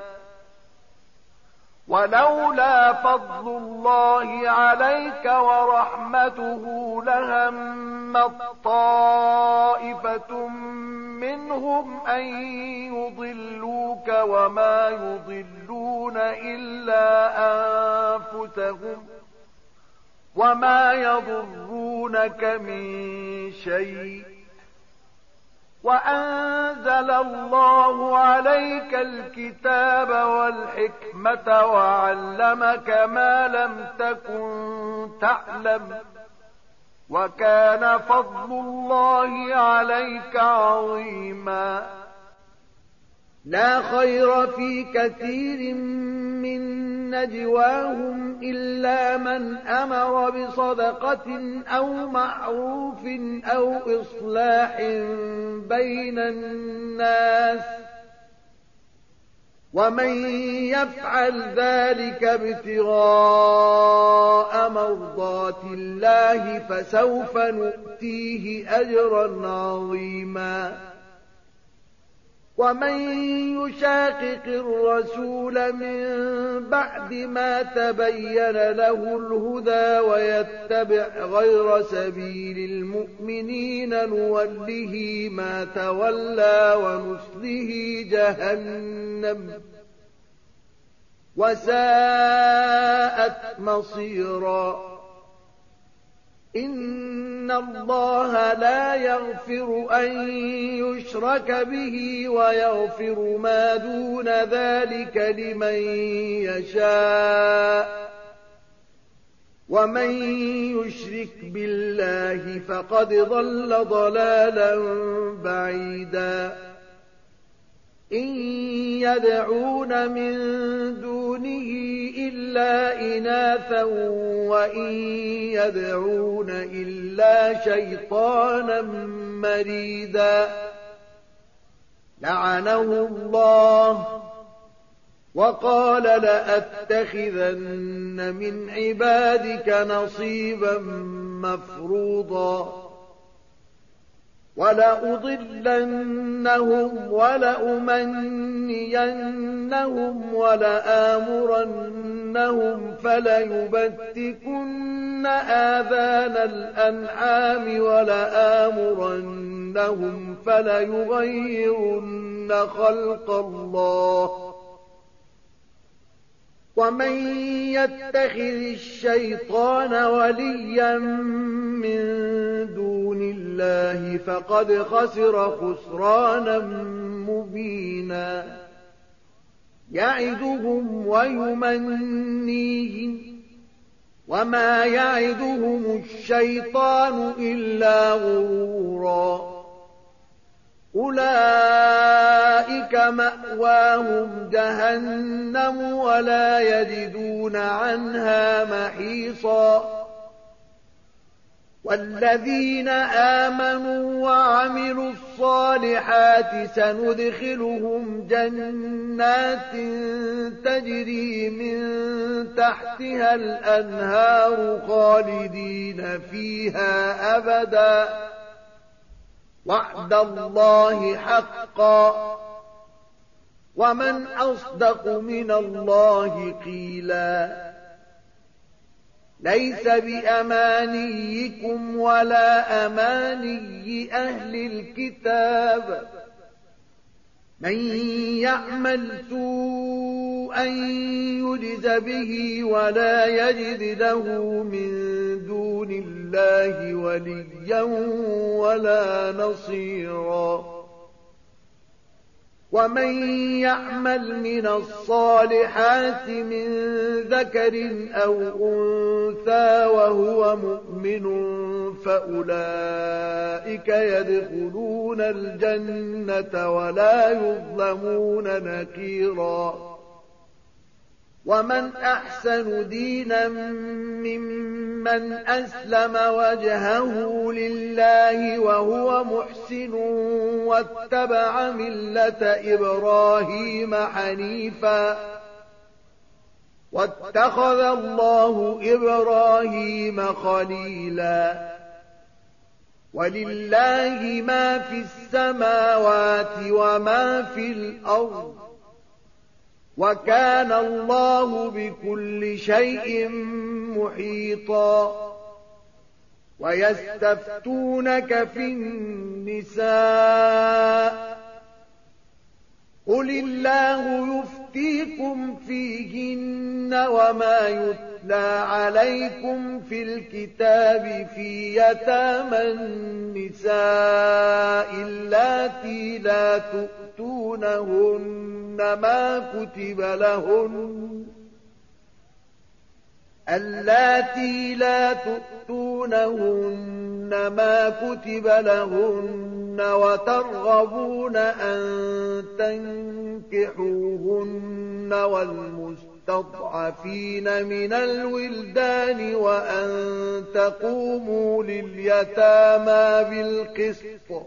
ولولا فضل الله عليك ورحمته لهمت طائفة منهم أن يضلوك وما يضلون إلا أنفسهم وما يضرونك من شيء وأنزل الله عليك الكتاب والحكمة وعلمك ما لم تكن تعلم وكان فضل الله عليك عظيما لا خير في كثير من نجواهم إلا من أمر بصدقة أو معروف أو إصلاح بين الناس ومن يفعل ذلك ابتغاء مرضات الله فسوف نؤتيه أجرا عظيما ومن يشاقق الرسول من بعد ما تبين له الهدى ويتبع غير سبيل المؤمنين نوله ما تولى ونصله جهنم وساءت مصيرا إن الله لا يغفر أن يشرك به ويغفر ما دون ذلك لمن يشاء ومن يشرك بالله فقد ضل ضلالا بعيدا إن يدعون من دونه إلا إناثا وإن يدعون إلا شيطانا مريدا لعنه الله وقال لأتخذن من عبادك نصيبا مفروضا ولأضلنهم ولأمنينهم ولآمرنهم فليبتكن آذان الأنعام ولآمرنهم فليغيرن خلق الله ومن يتخذ الشيطان وليا من دون الله فقد خسر خسرانا مبينا يعدهم ويمنيهم وما يعدهم الشيطان إلا غرورا أولئك مأواهم جهنم ولا يجدون عنها محيصا والذين آمنوا وعملوا الصالحات سندخلهم جنات تجري من تحتها الأنهار خالدين فيها أبدا وعد الله حقا ومن أصدق من الله قيلا ليس بأمانيكم ولا أماني أهل الكتاب من يعمل سوءا يجز به ولا يجد له من دون الله وليا ولا نصيرا ومن يعمل من الصالحات من ذكر أو أنثى وهو مؤمن فأولئك يدخلون الجنة ولا يظلمون نكيرا ومن أحسن دينا ممن أسلم وجهه لله وهو محسن واتبع ملة إبراهيم حنيفا واتخذ الله إبراهيم خليلا ولله ما في السماوات وما في الأرض وكان الله بكل شيء محيطا ويستفتونك في النساء قل الله يفتيكم فيهن وما يتلى عليكم في الكتاب في يتامى النساء اللاتي لا تؤتونهن ما كتب لهن اللاتي لا تؤتونهن ما كتب لهن وترغبون أن تنكحوهن والمستضعفين من الولدان وأن تقوموا لليتامى بالقسط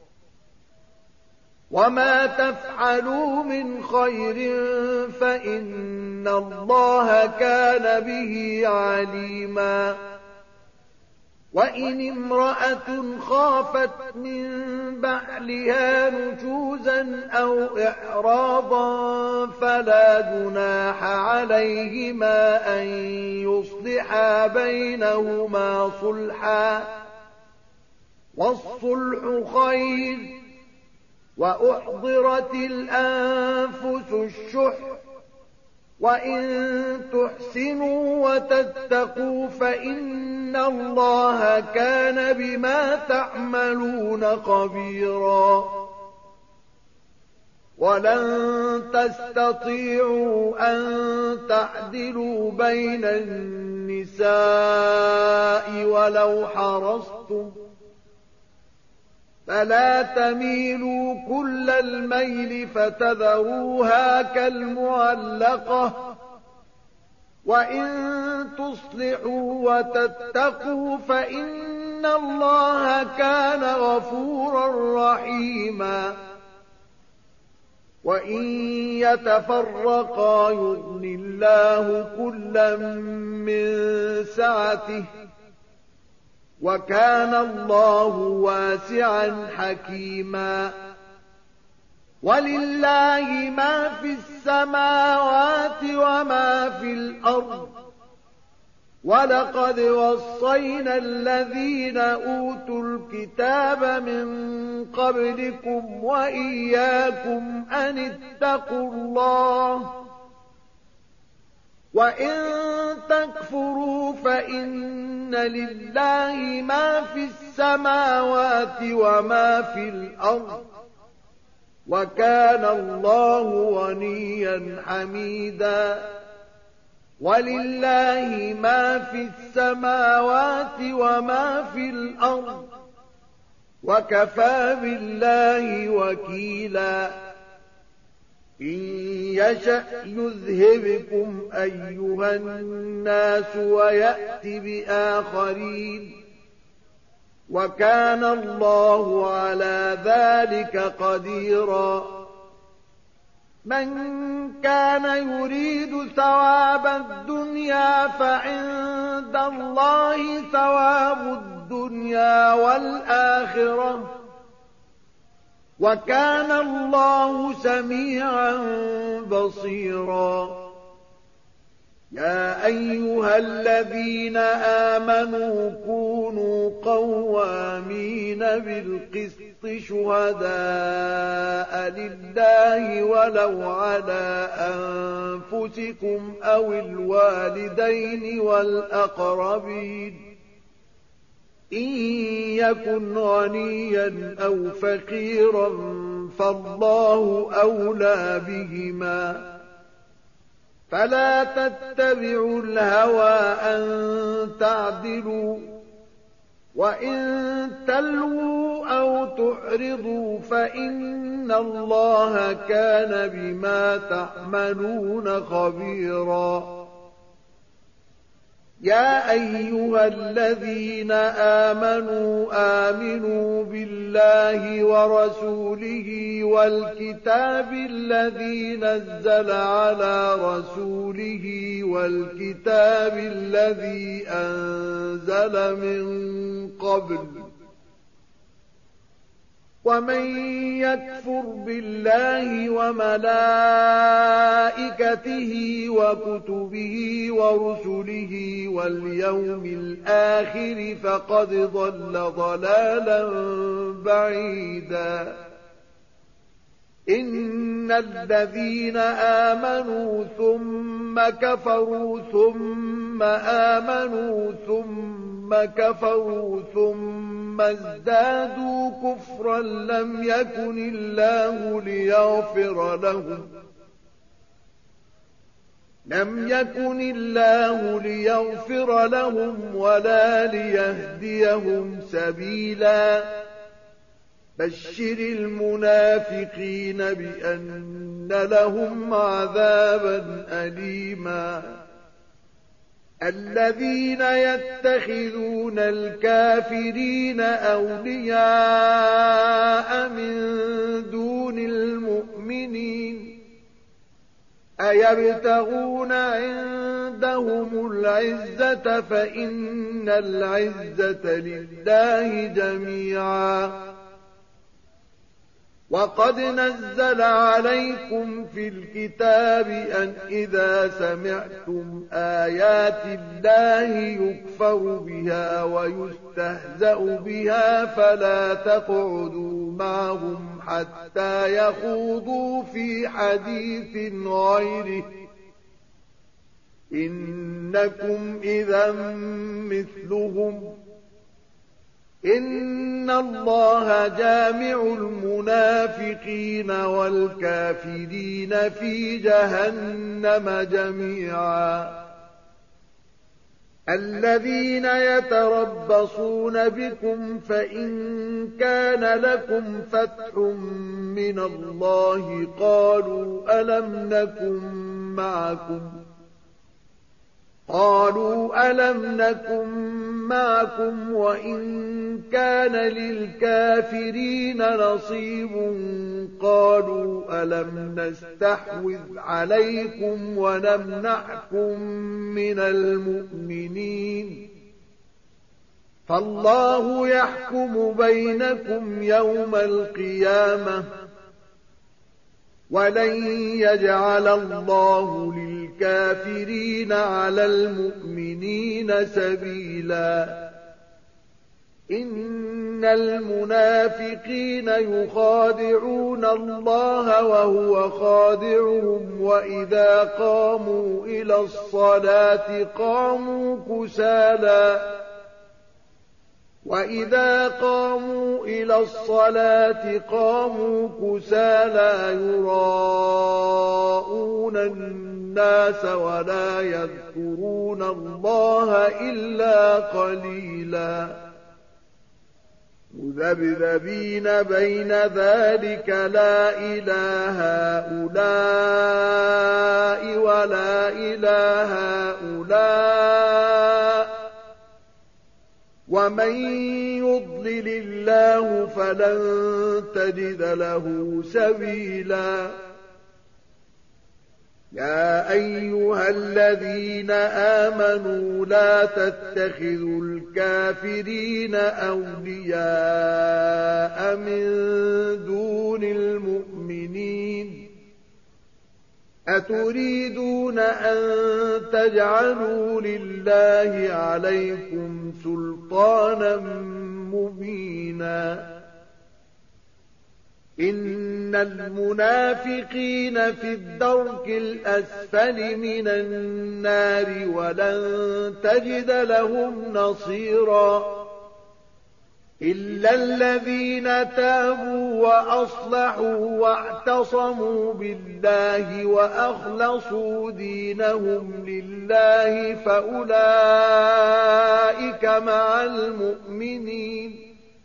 وما تفعلوا من خير فإن الله كان به عليما وإن امرأة خافت من بعلها نشوزا أو إعراضا فلا جناح عليهما أن يصلحا بينهما صلحا والصلح خير وأحضرت الأنفس الشح وإن تحسنوا وتتقوا فإن الله كان بما تعملون خبيرا ولن تستطيعوا أن تعدلوا بين النساء ولو حرصتم فلا تميلوا كل الميل فتذروها كالمعلقة وإن تصلحوا وتتقوا فإن الله كان غفورا رحيما وإن يتفرقا يغن الله كلا من سعته وكان الله واسعا حكيما ولله ما في السماوات وما في الأرض ولقد وصينا الذين أوتوا الكتاب من قبلكم وإياكم أن اتقوا الله وإن تكفروا فإن لله ما في السماوات وما في الأرض وكان الله غنيا حميدا ولله ما في السماوات وما في الأرض وكفى بالله وكيلا إن يشأ يذهبكم أيها الناس ويأت بآخرين وكان الله على ذلك قديرا من كان يريد ثواب الدنيا فعند الله ثواب الدنيا والآخرة وكان الله سميعا بصيرا يا أيها الذين آمنوا كونوا قوامين بالقسط شهداء لله ولو على أنفسكم أو الوالدين والأقربين إن يكن غنيا أو فقيرا فالله أولى بهما فلا تتبعوا الهوى أن تعدلوا وإن تلووا أو تعرضوا فإن الله كان بما تعملون خبيرا يا أيها الذين آمنوا آمنوا بالله ورسوله والكتاب الذي نزل على رسوله والكتاب الذي أنزل من قبل ومن يكفر بالله وملائكته وكتبه ورسله واليوم الآخر فقد ضل ضلالا بعيدا إن الذين آمنوا ثم كفروا ثم آمنوا ثم كفروا ثم ازدادوا كفرا لم يكن الله ليغفر لهم لم يكن الله ليغفر لهم ولا ليهديهم سبيلا بشر المنافقين بأن لهم عذابا أليما الذين يتخذون الكافرين أولياء من دون المؤمنين أيبتغون عندهم العزة فإن العزة لله جميعا وقد نزل عليكم في الكتاب أن إذا سمعتم آيات الله يكفر بها ويستهزأ بها فلا تقعدوا معهم حتى يخوضوا في حديث غيره إنكم إذا مثلهم إن الله جامع المنافقين والكافرين في جهنم جميعا الذين يتربصون بكم فإن كان لكم فتح من الله قالوا ألم نكن معكم قالوا ألم نكن معكم وإن كان للكافرين نصيب قالوا ألم نستحوذ عليكم ونمنعكم من المؤمنين فالله يحكم بينكم يوم القيامة ولن يجعل الله للكافرين على المؤمنين سبيلا إن المنافقين يخادعون الله وهو خادعهم وإذا قاموا إلى الصلاة قاموا كسالى وإذا قاموا إلى الصلاة قاموا كسالى يراءون الناس ولا يذكرون الله إلا قليلا مذبذبين بين ذلك لا إله هؤلاء ولا إله هؤلاء ومن يضلل الله فلن تجد له سبيلا يا أيها الذين آمنوا لا تتخذوا الكافرين أولياء من دون المؤمنين أتريدون أن تجعلوا لله عليكم سلطانا مبينا إن المنافقين في الدرك الأسفل من النار ولن تجد لهم نصيرا إلا الذين تابوا وأصلحوا واعتصموا بالله وأخلصوا دينهم لله فأولئك مع المؤمنين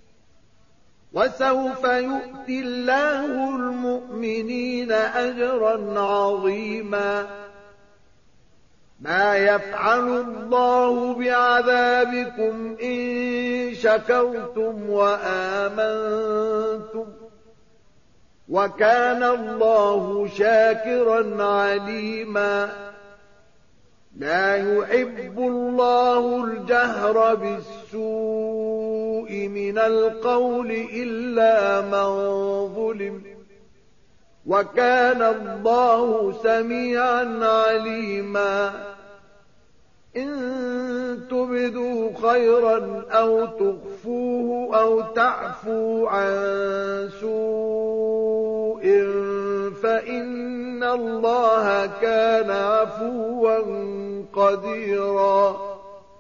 وسوف يؤتي الله المؤمنين أجرا عظيما ما يفعل الله بعذابكم إن شكرتم وآمنتم وكان الله شاكرا عليما لا يحب الله الجهر بالسوء من القول إلا من ظلم وكان الله سميعا عليما إن تبدوا خيرا أو تخفوه أو تعفوا عن سوء فإن الله كان عفوا قديرا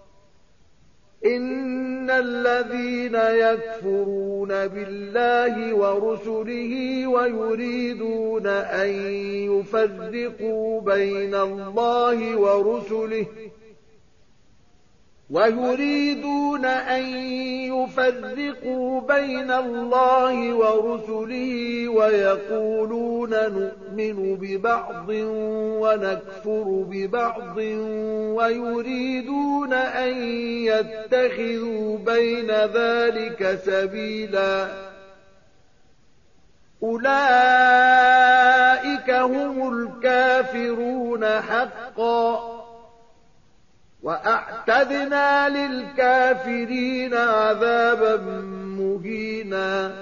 إن الذين يكفرون بالله ورسله ويريدون أن يفرقوا بين الله ورسله ويريدون أن يفرقوا بين الله ورسله ويقولون نؤمن ببعض ونكفر ببعض ويريدون أن يتخذوا بين ذلك سبيلا أولئك هم الكافرون حقا وأعتدنا للكافرين عذابا مهينا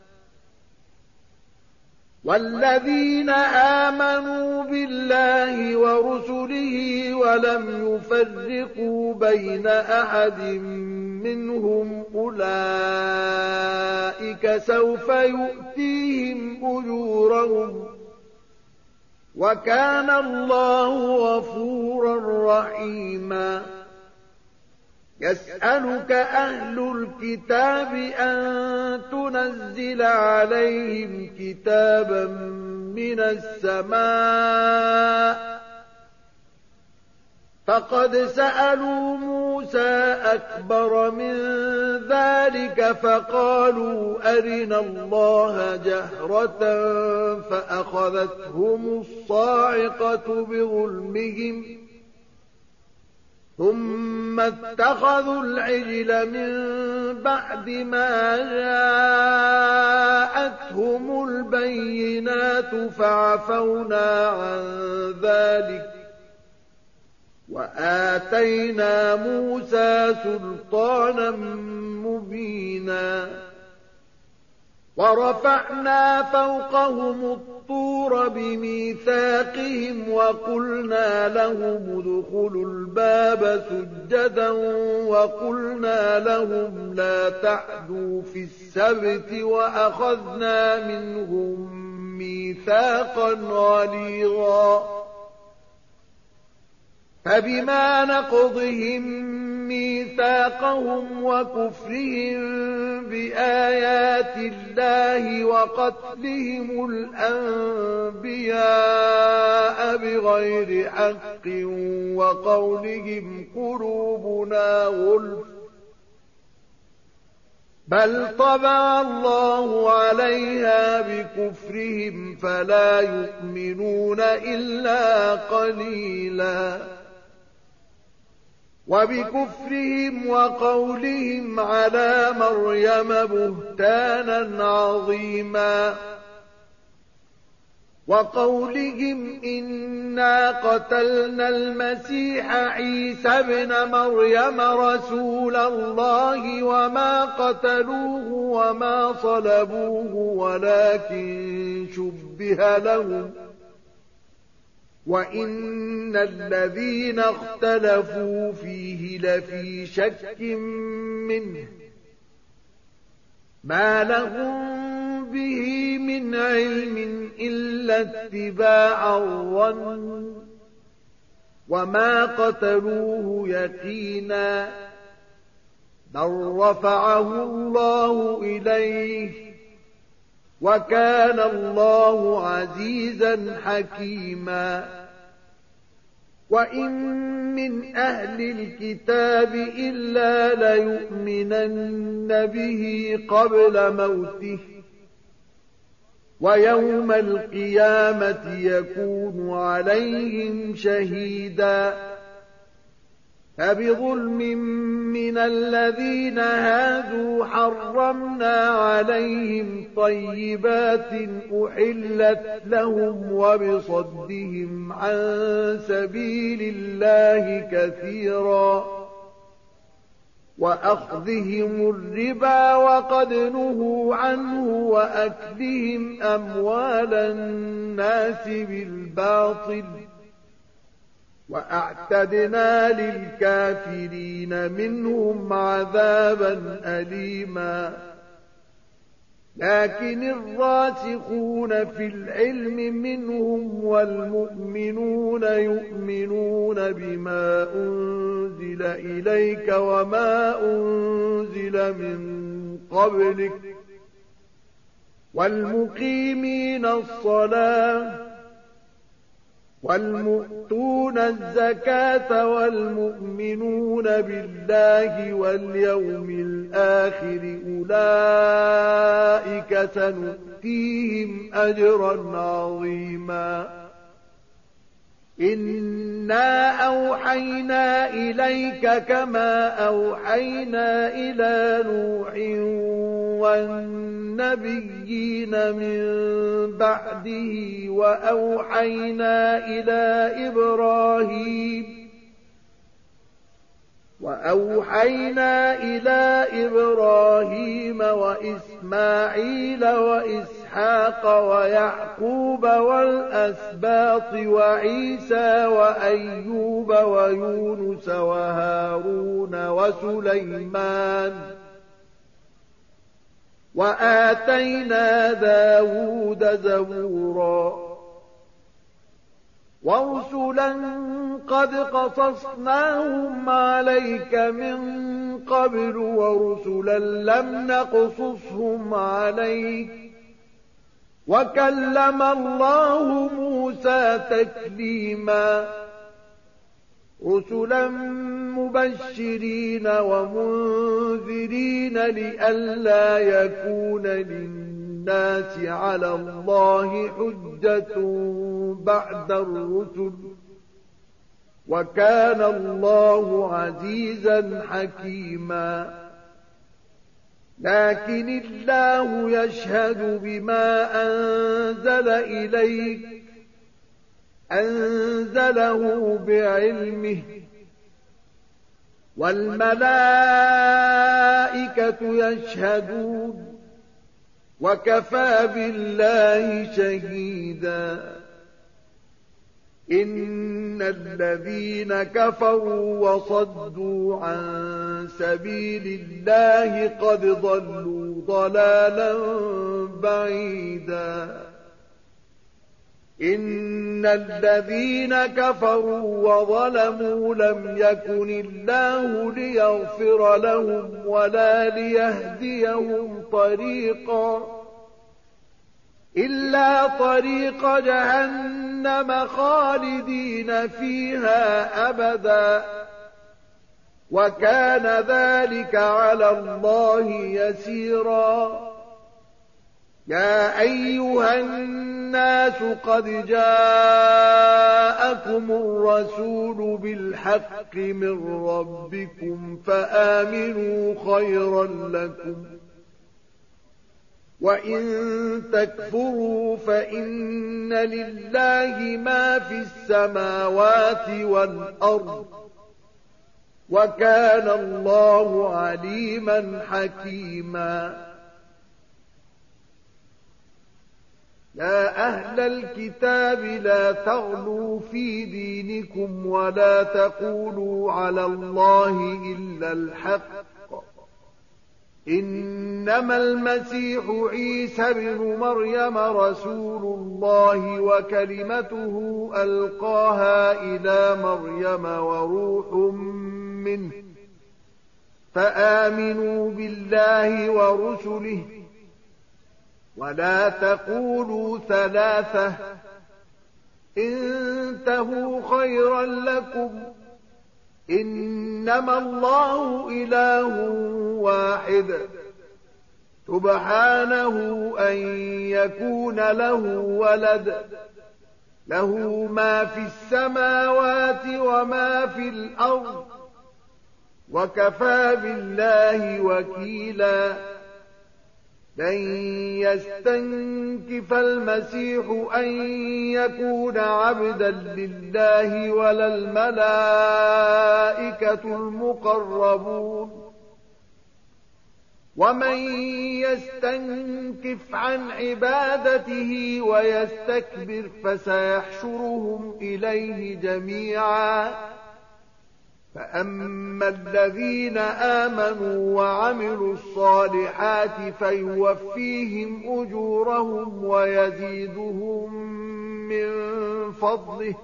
والذين آمنوا بالله ورسله ولم يفرقوا بين أحد منهم أولئك سوف يؤتيهم أجورهم وكان الله غفورا رحيما يسألك أهل الكتاب أن تنزل عليهم كتابا من السماء فقد سألوا موسى أكبر من ذلك فقالوا أرنا الله جهرة فأخذتهم الصاعقة بظلمهم ثم اتخذوا العجل من بعد ما جاءتهم البينات فعفونا عن ذلك وآتينا موسى سلطانا مبينا ورفعنا فوقهم الطور بميثاقهم وقلنا لهم ادخلوا الباب سجدا وقلنا لهم لا تعدوا في السبت وأخذنا منهم ميثاقا غليظا فبما نقضهم ميثاقهم وكفرهم بآيات الله وقتلهم الأنبياء بغير حق وقولهم قلوبنا غلف بل طبع الله عليها بكفرهم فلا يؤمنون إلا قليلا وبكفرهم وقولهم على مريم بهتانا عظيما وقولهم إنا قتلنا المسيح عيسى ابن مريم رسول الله وما قتلوه وما صلبوه ولكن شبه لهم وإن الذين اختلفوا فيه لفي شك منه ما لهم به من علم إلا اتباع الظن وما قتلوه يقينا بل رفعه الله إليه وكان الله عزيزا حكيما وإن من أهل الكتاب إلا ليؤمنن به قبل موته ويوم القيامة يكون عليهم شهيدا فبظلم من الذين هادوا حرمنا عليهم طيبات أحلت لهم وبصدهم عن سبيل الله كثيرا وأخذهم الربا وقد نهوا عنه وأكلهم أموال الناس بالباطل وأعتدنا للكافرين منهم عذابا أليما لكن الراسخون في العلم منهم والمؤمنون يؤمنون بما أنزل إليك وما أنزل من قبلك والمقيمين الصلاة والمؤتون الزكاة والمؤمنون بالله واليوم الآخر أولئك سنؤتيهم أجرا عظيما إنا أوحينا إليك كما أوحينا إلى نوح والنبيين من بعده وأوحينا إلى إبراهيم وأوحينا إلى إبراهيم وإسماعيل وإسحاق ويعقوب والأسباط وعيسى وأيوب ويونس وهارون وسليمان وآتينا داود زبورا ورسلا قد قصصناهم عليك من قبل ورسلا لم نقصصهم عليك وكلم الله موسى تكليما رسلا مبشرين ومنذرين لئلا يكون للناس على الله حجة بعد الرسل وكان الله عزيزا حكيما لكن الله يشهد بما أنزل إليك أنزله بعلمه والملائكة يشهدون وكفى بالله شهيدا إن الذين كفروا وصدوا عن سبيل الله قد ضلوا ضلالا بعيدا إن الذين كفروا وظلموا لم يكن الله ليغفر لهم ولا ليهديهم طريقا إلا طريق جهنم خالدين فيها أبدا وكان ذلك على الله يسيرا يا أيها الناس قد جاءكم الرسول بالحق من ربكم فآمنوا خيرا لكم وإن تكفروا فإن لله ما في السماوات والأرض وكان الله عليما حكيما يا أهل الكتاب لا تغلوا في دينكم ولا تقولوا على الله إلا الحق إنما المسيح عيسى بن مريم رسول الله وكلمته ألقاها إلى مريم وروح منه فآمنوا بالله ورسله ولا تقولوا ثلاثة انتهوا خيرا لكم إنما الله إله واحد سبحانه أن يكون له ولد له ما في السماوات وما في الأرض وكفى بالله وكيلا لن يستنكف المسيح أن يكون عبدا لله ولا الملائكة المقربون ومن يستنكف عن عبادته ويستكبر فسيحشرهم إليه جميعا فأما الذين آمنوا وعملوا الصالحات فيوفيهم أجورهم ويزيدهم من فضله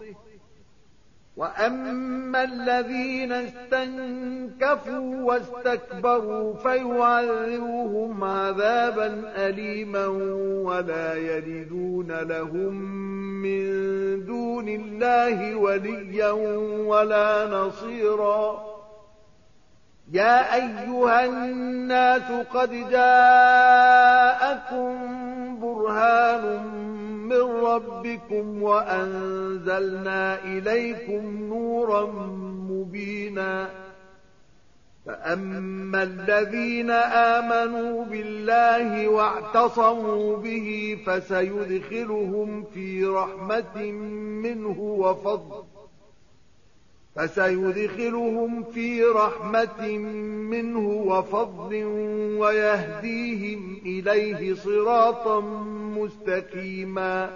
وأما الذين استنكفوا واستكبروا فيعذبهم عذابا أليما ولا يجدون لهم من دون الله وليا ولا نصيرا يا أيها الناس قد جاءكم برهان من ربكم وأنزلنا إليكم نورا مبينا فأما الذين آمنوا بالله واعتصموا به فسيدخلهم في رحمة منه وفضل فسيدخلهم في رحمة منه وفضل ويهديهم إليه صراطا مستقيما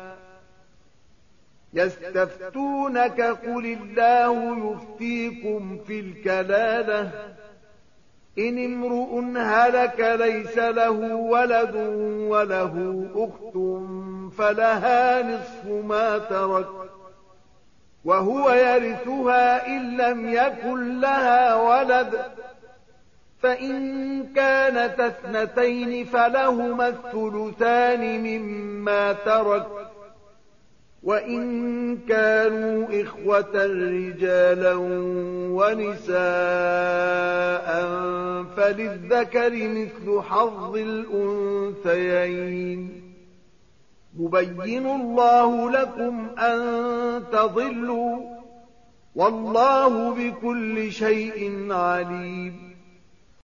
يستفتونك قل الله يفتيكم في الكلالة إن امرؤ هلك ليس له ولد وله أخت فلها نصف ما ترك وهو يرثها إن لم يكن لها ولد فإن كانت اثنتين فلهما الثلثان مما ترك وإن كانوا إخوة رجالا ونساء فللذكر مثل حظ الأنثيين يبين الله لكم أن تضلوا والله بكل شيء عليم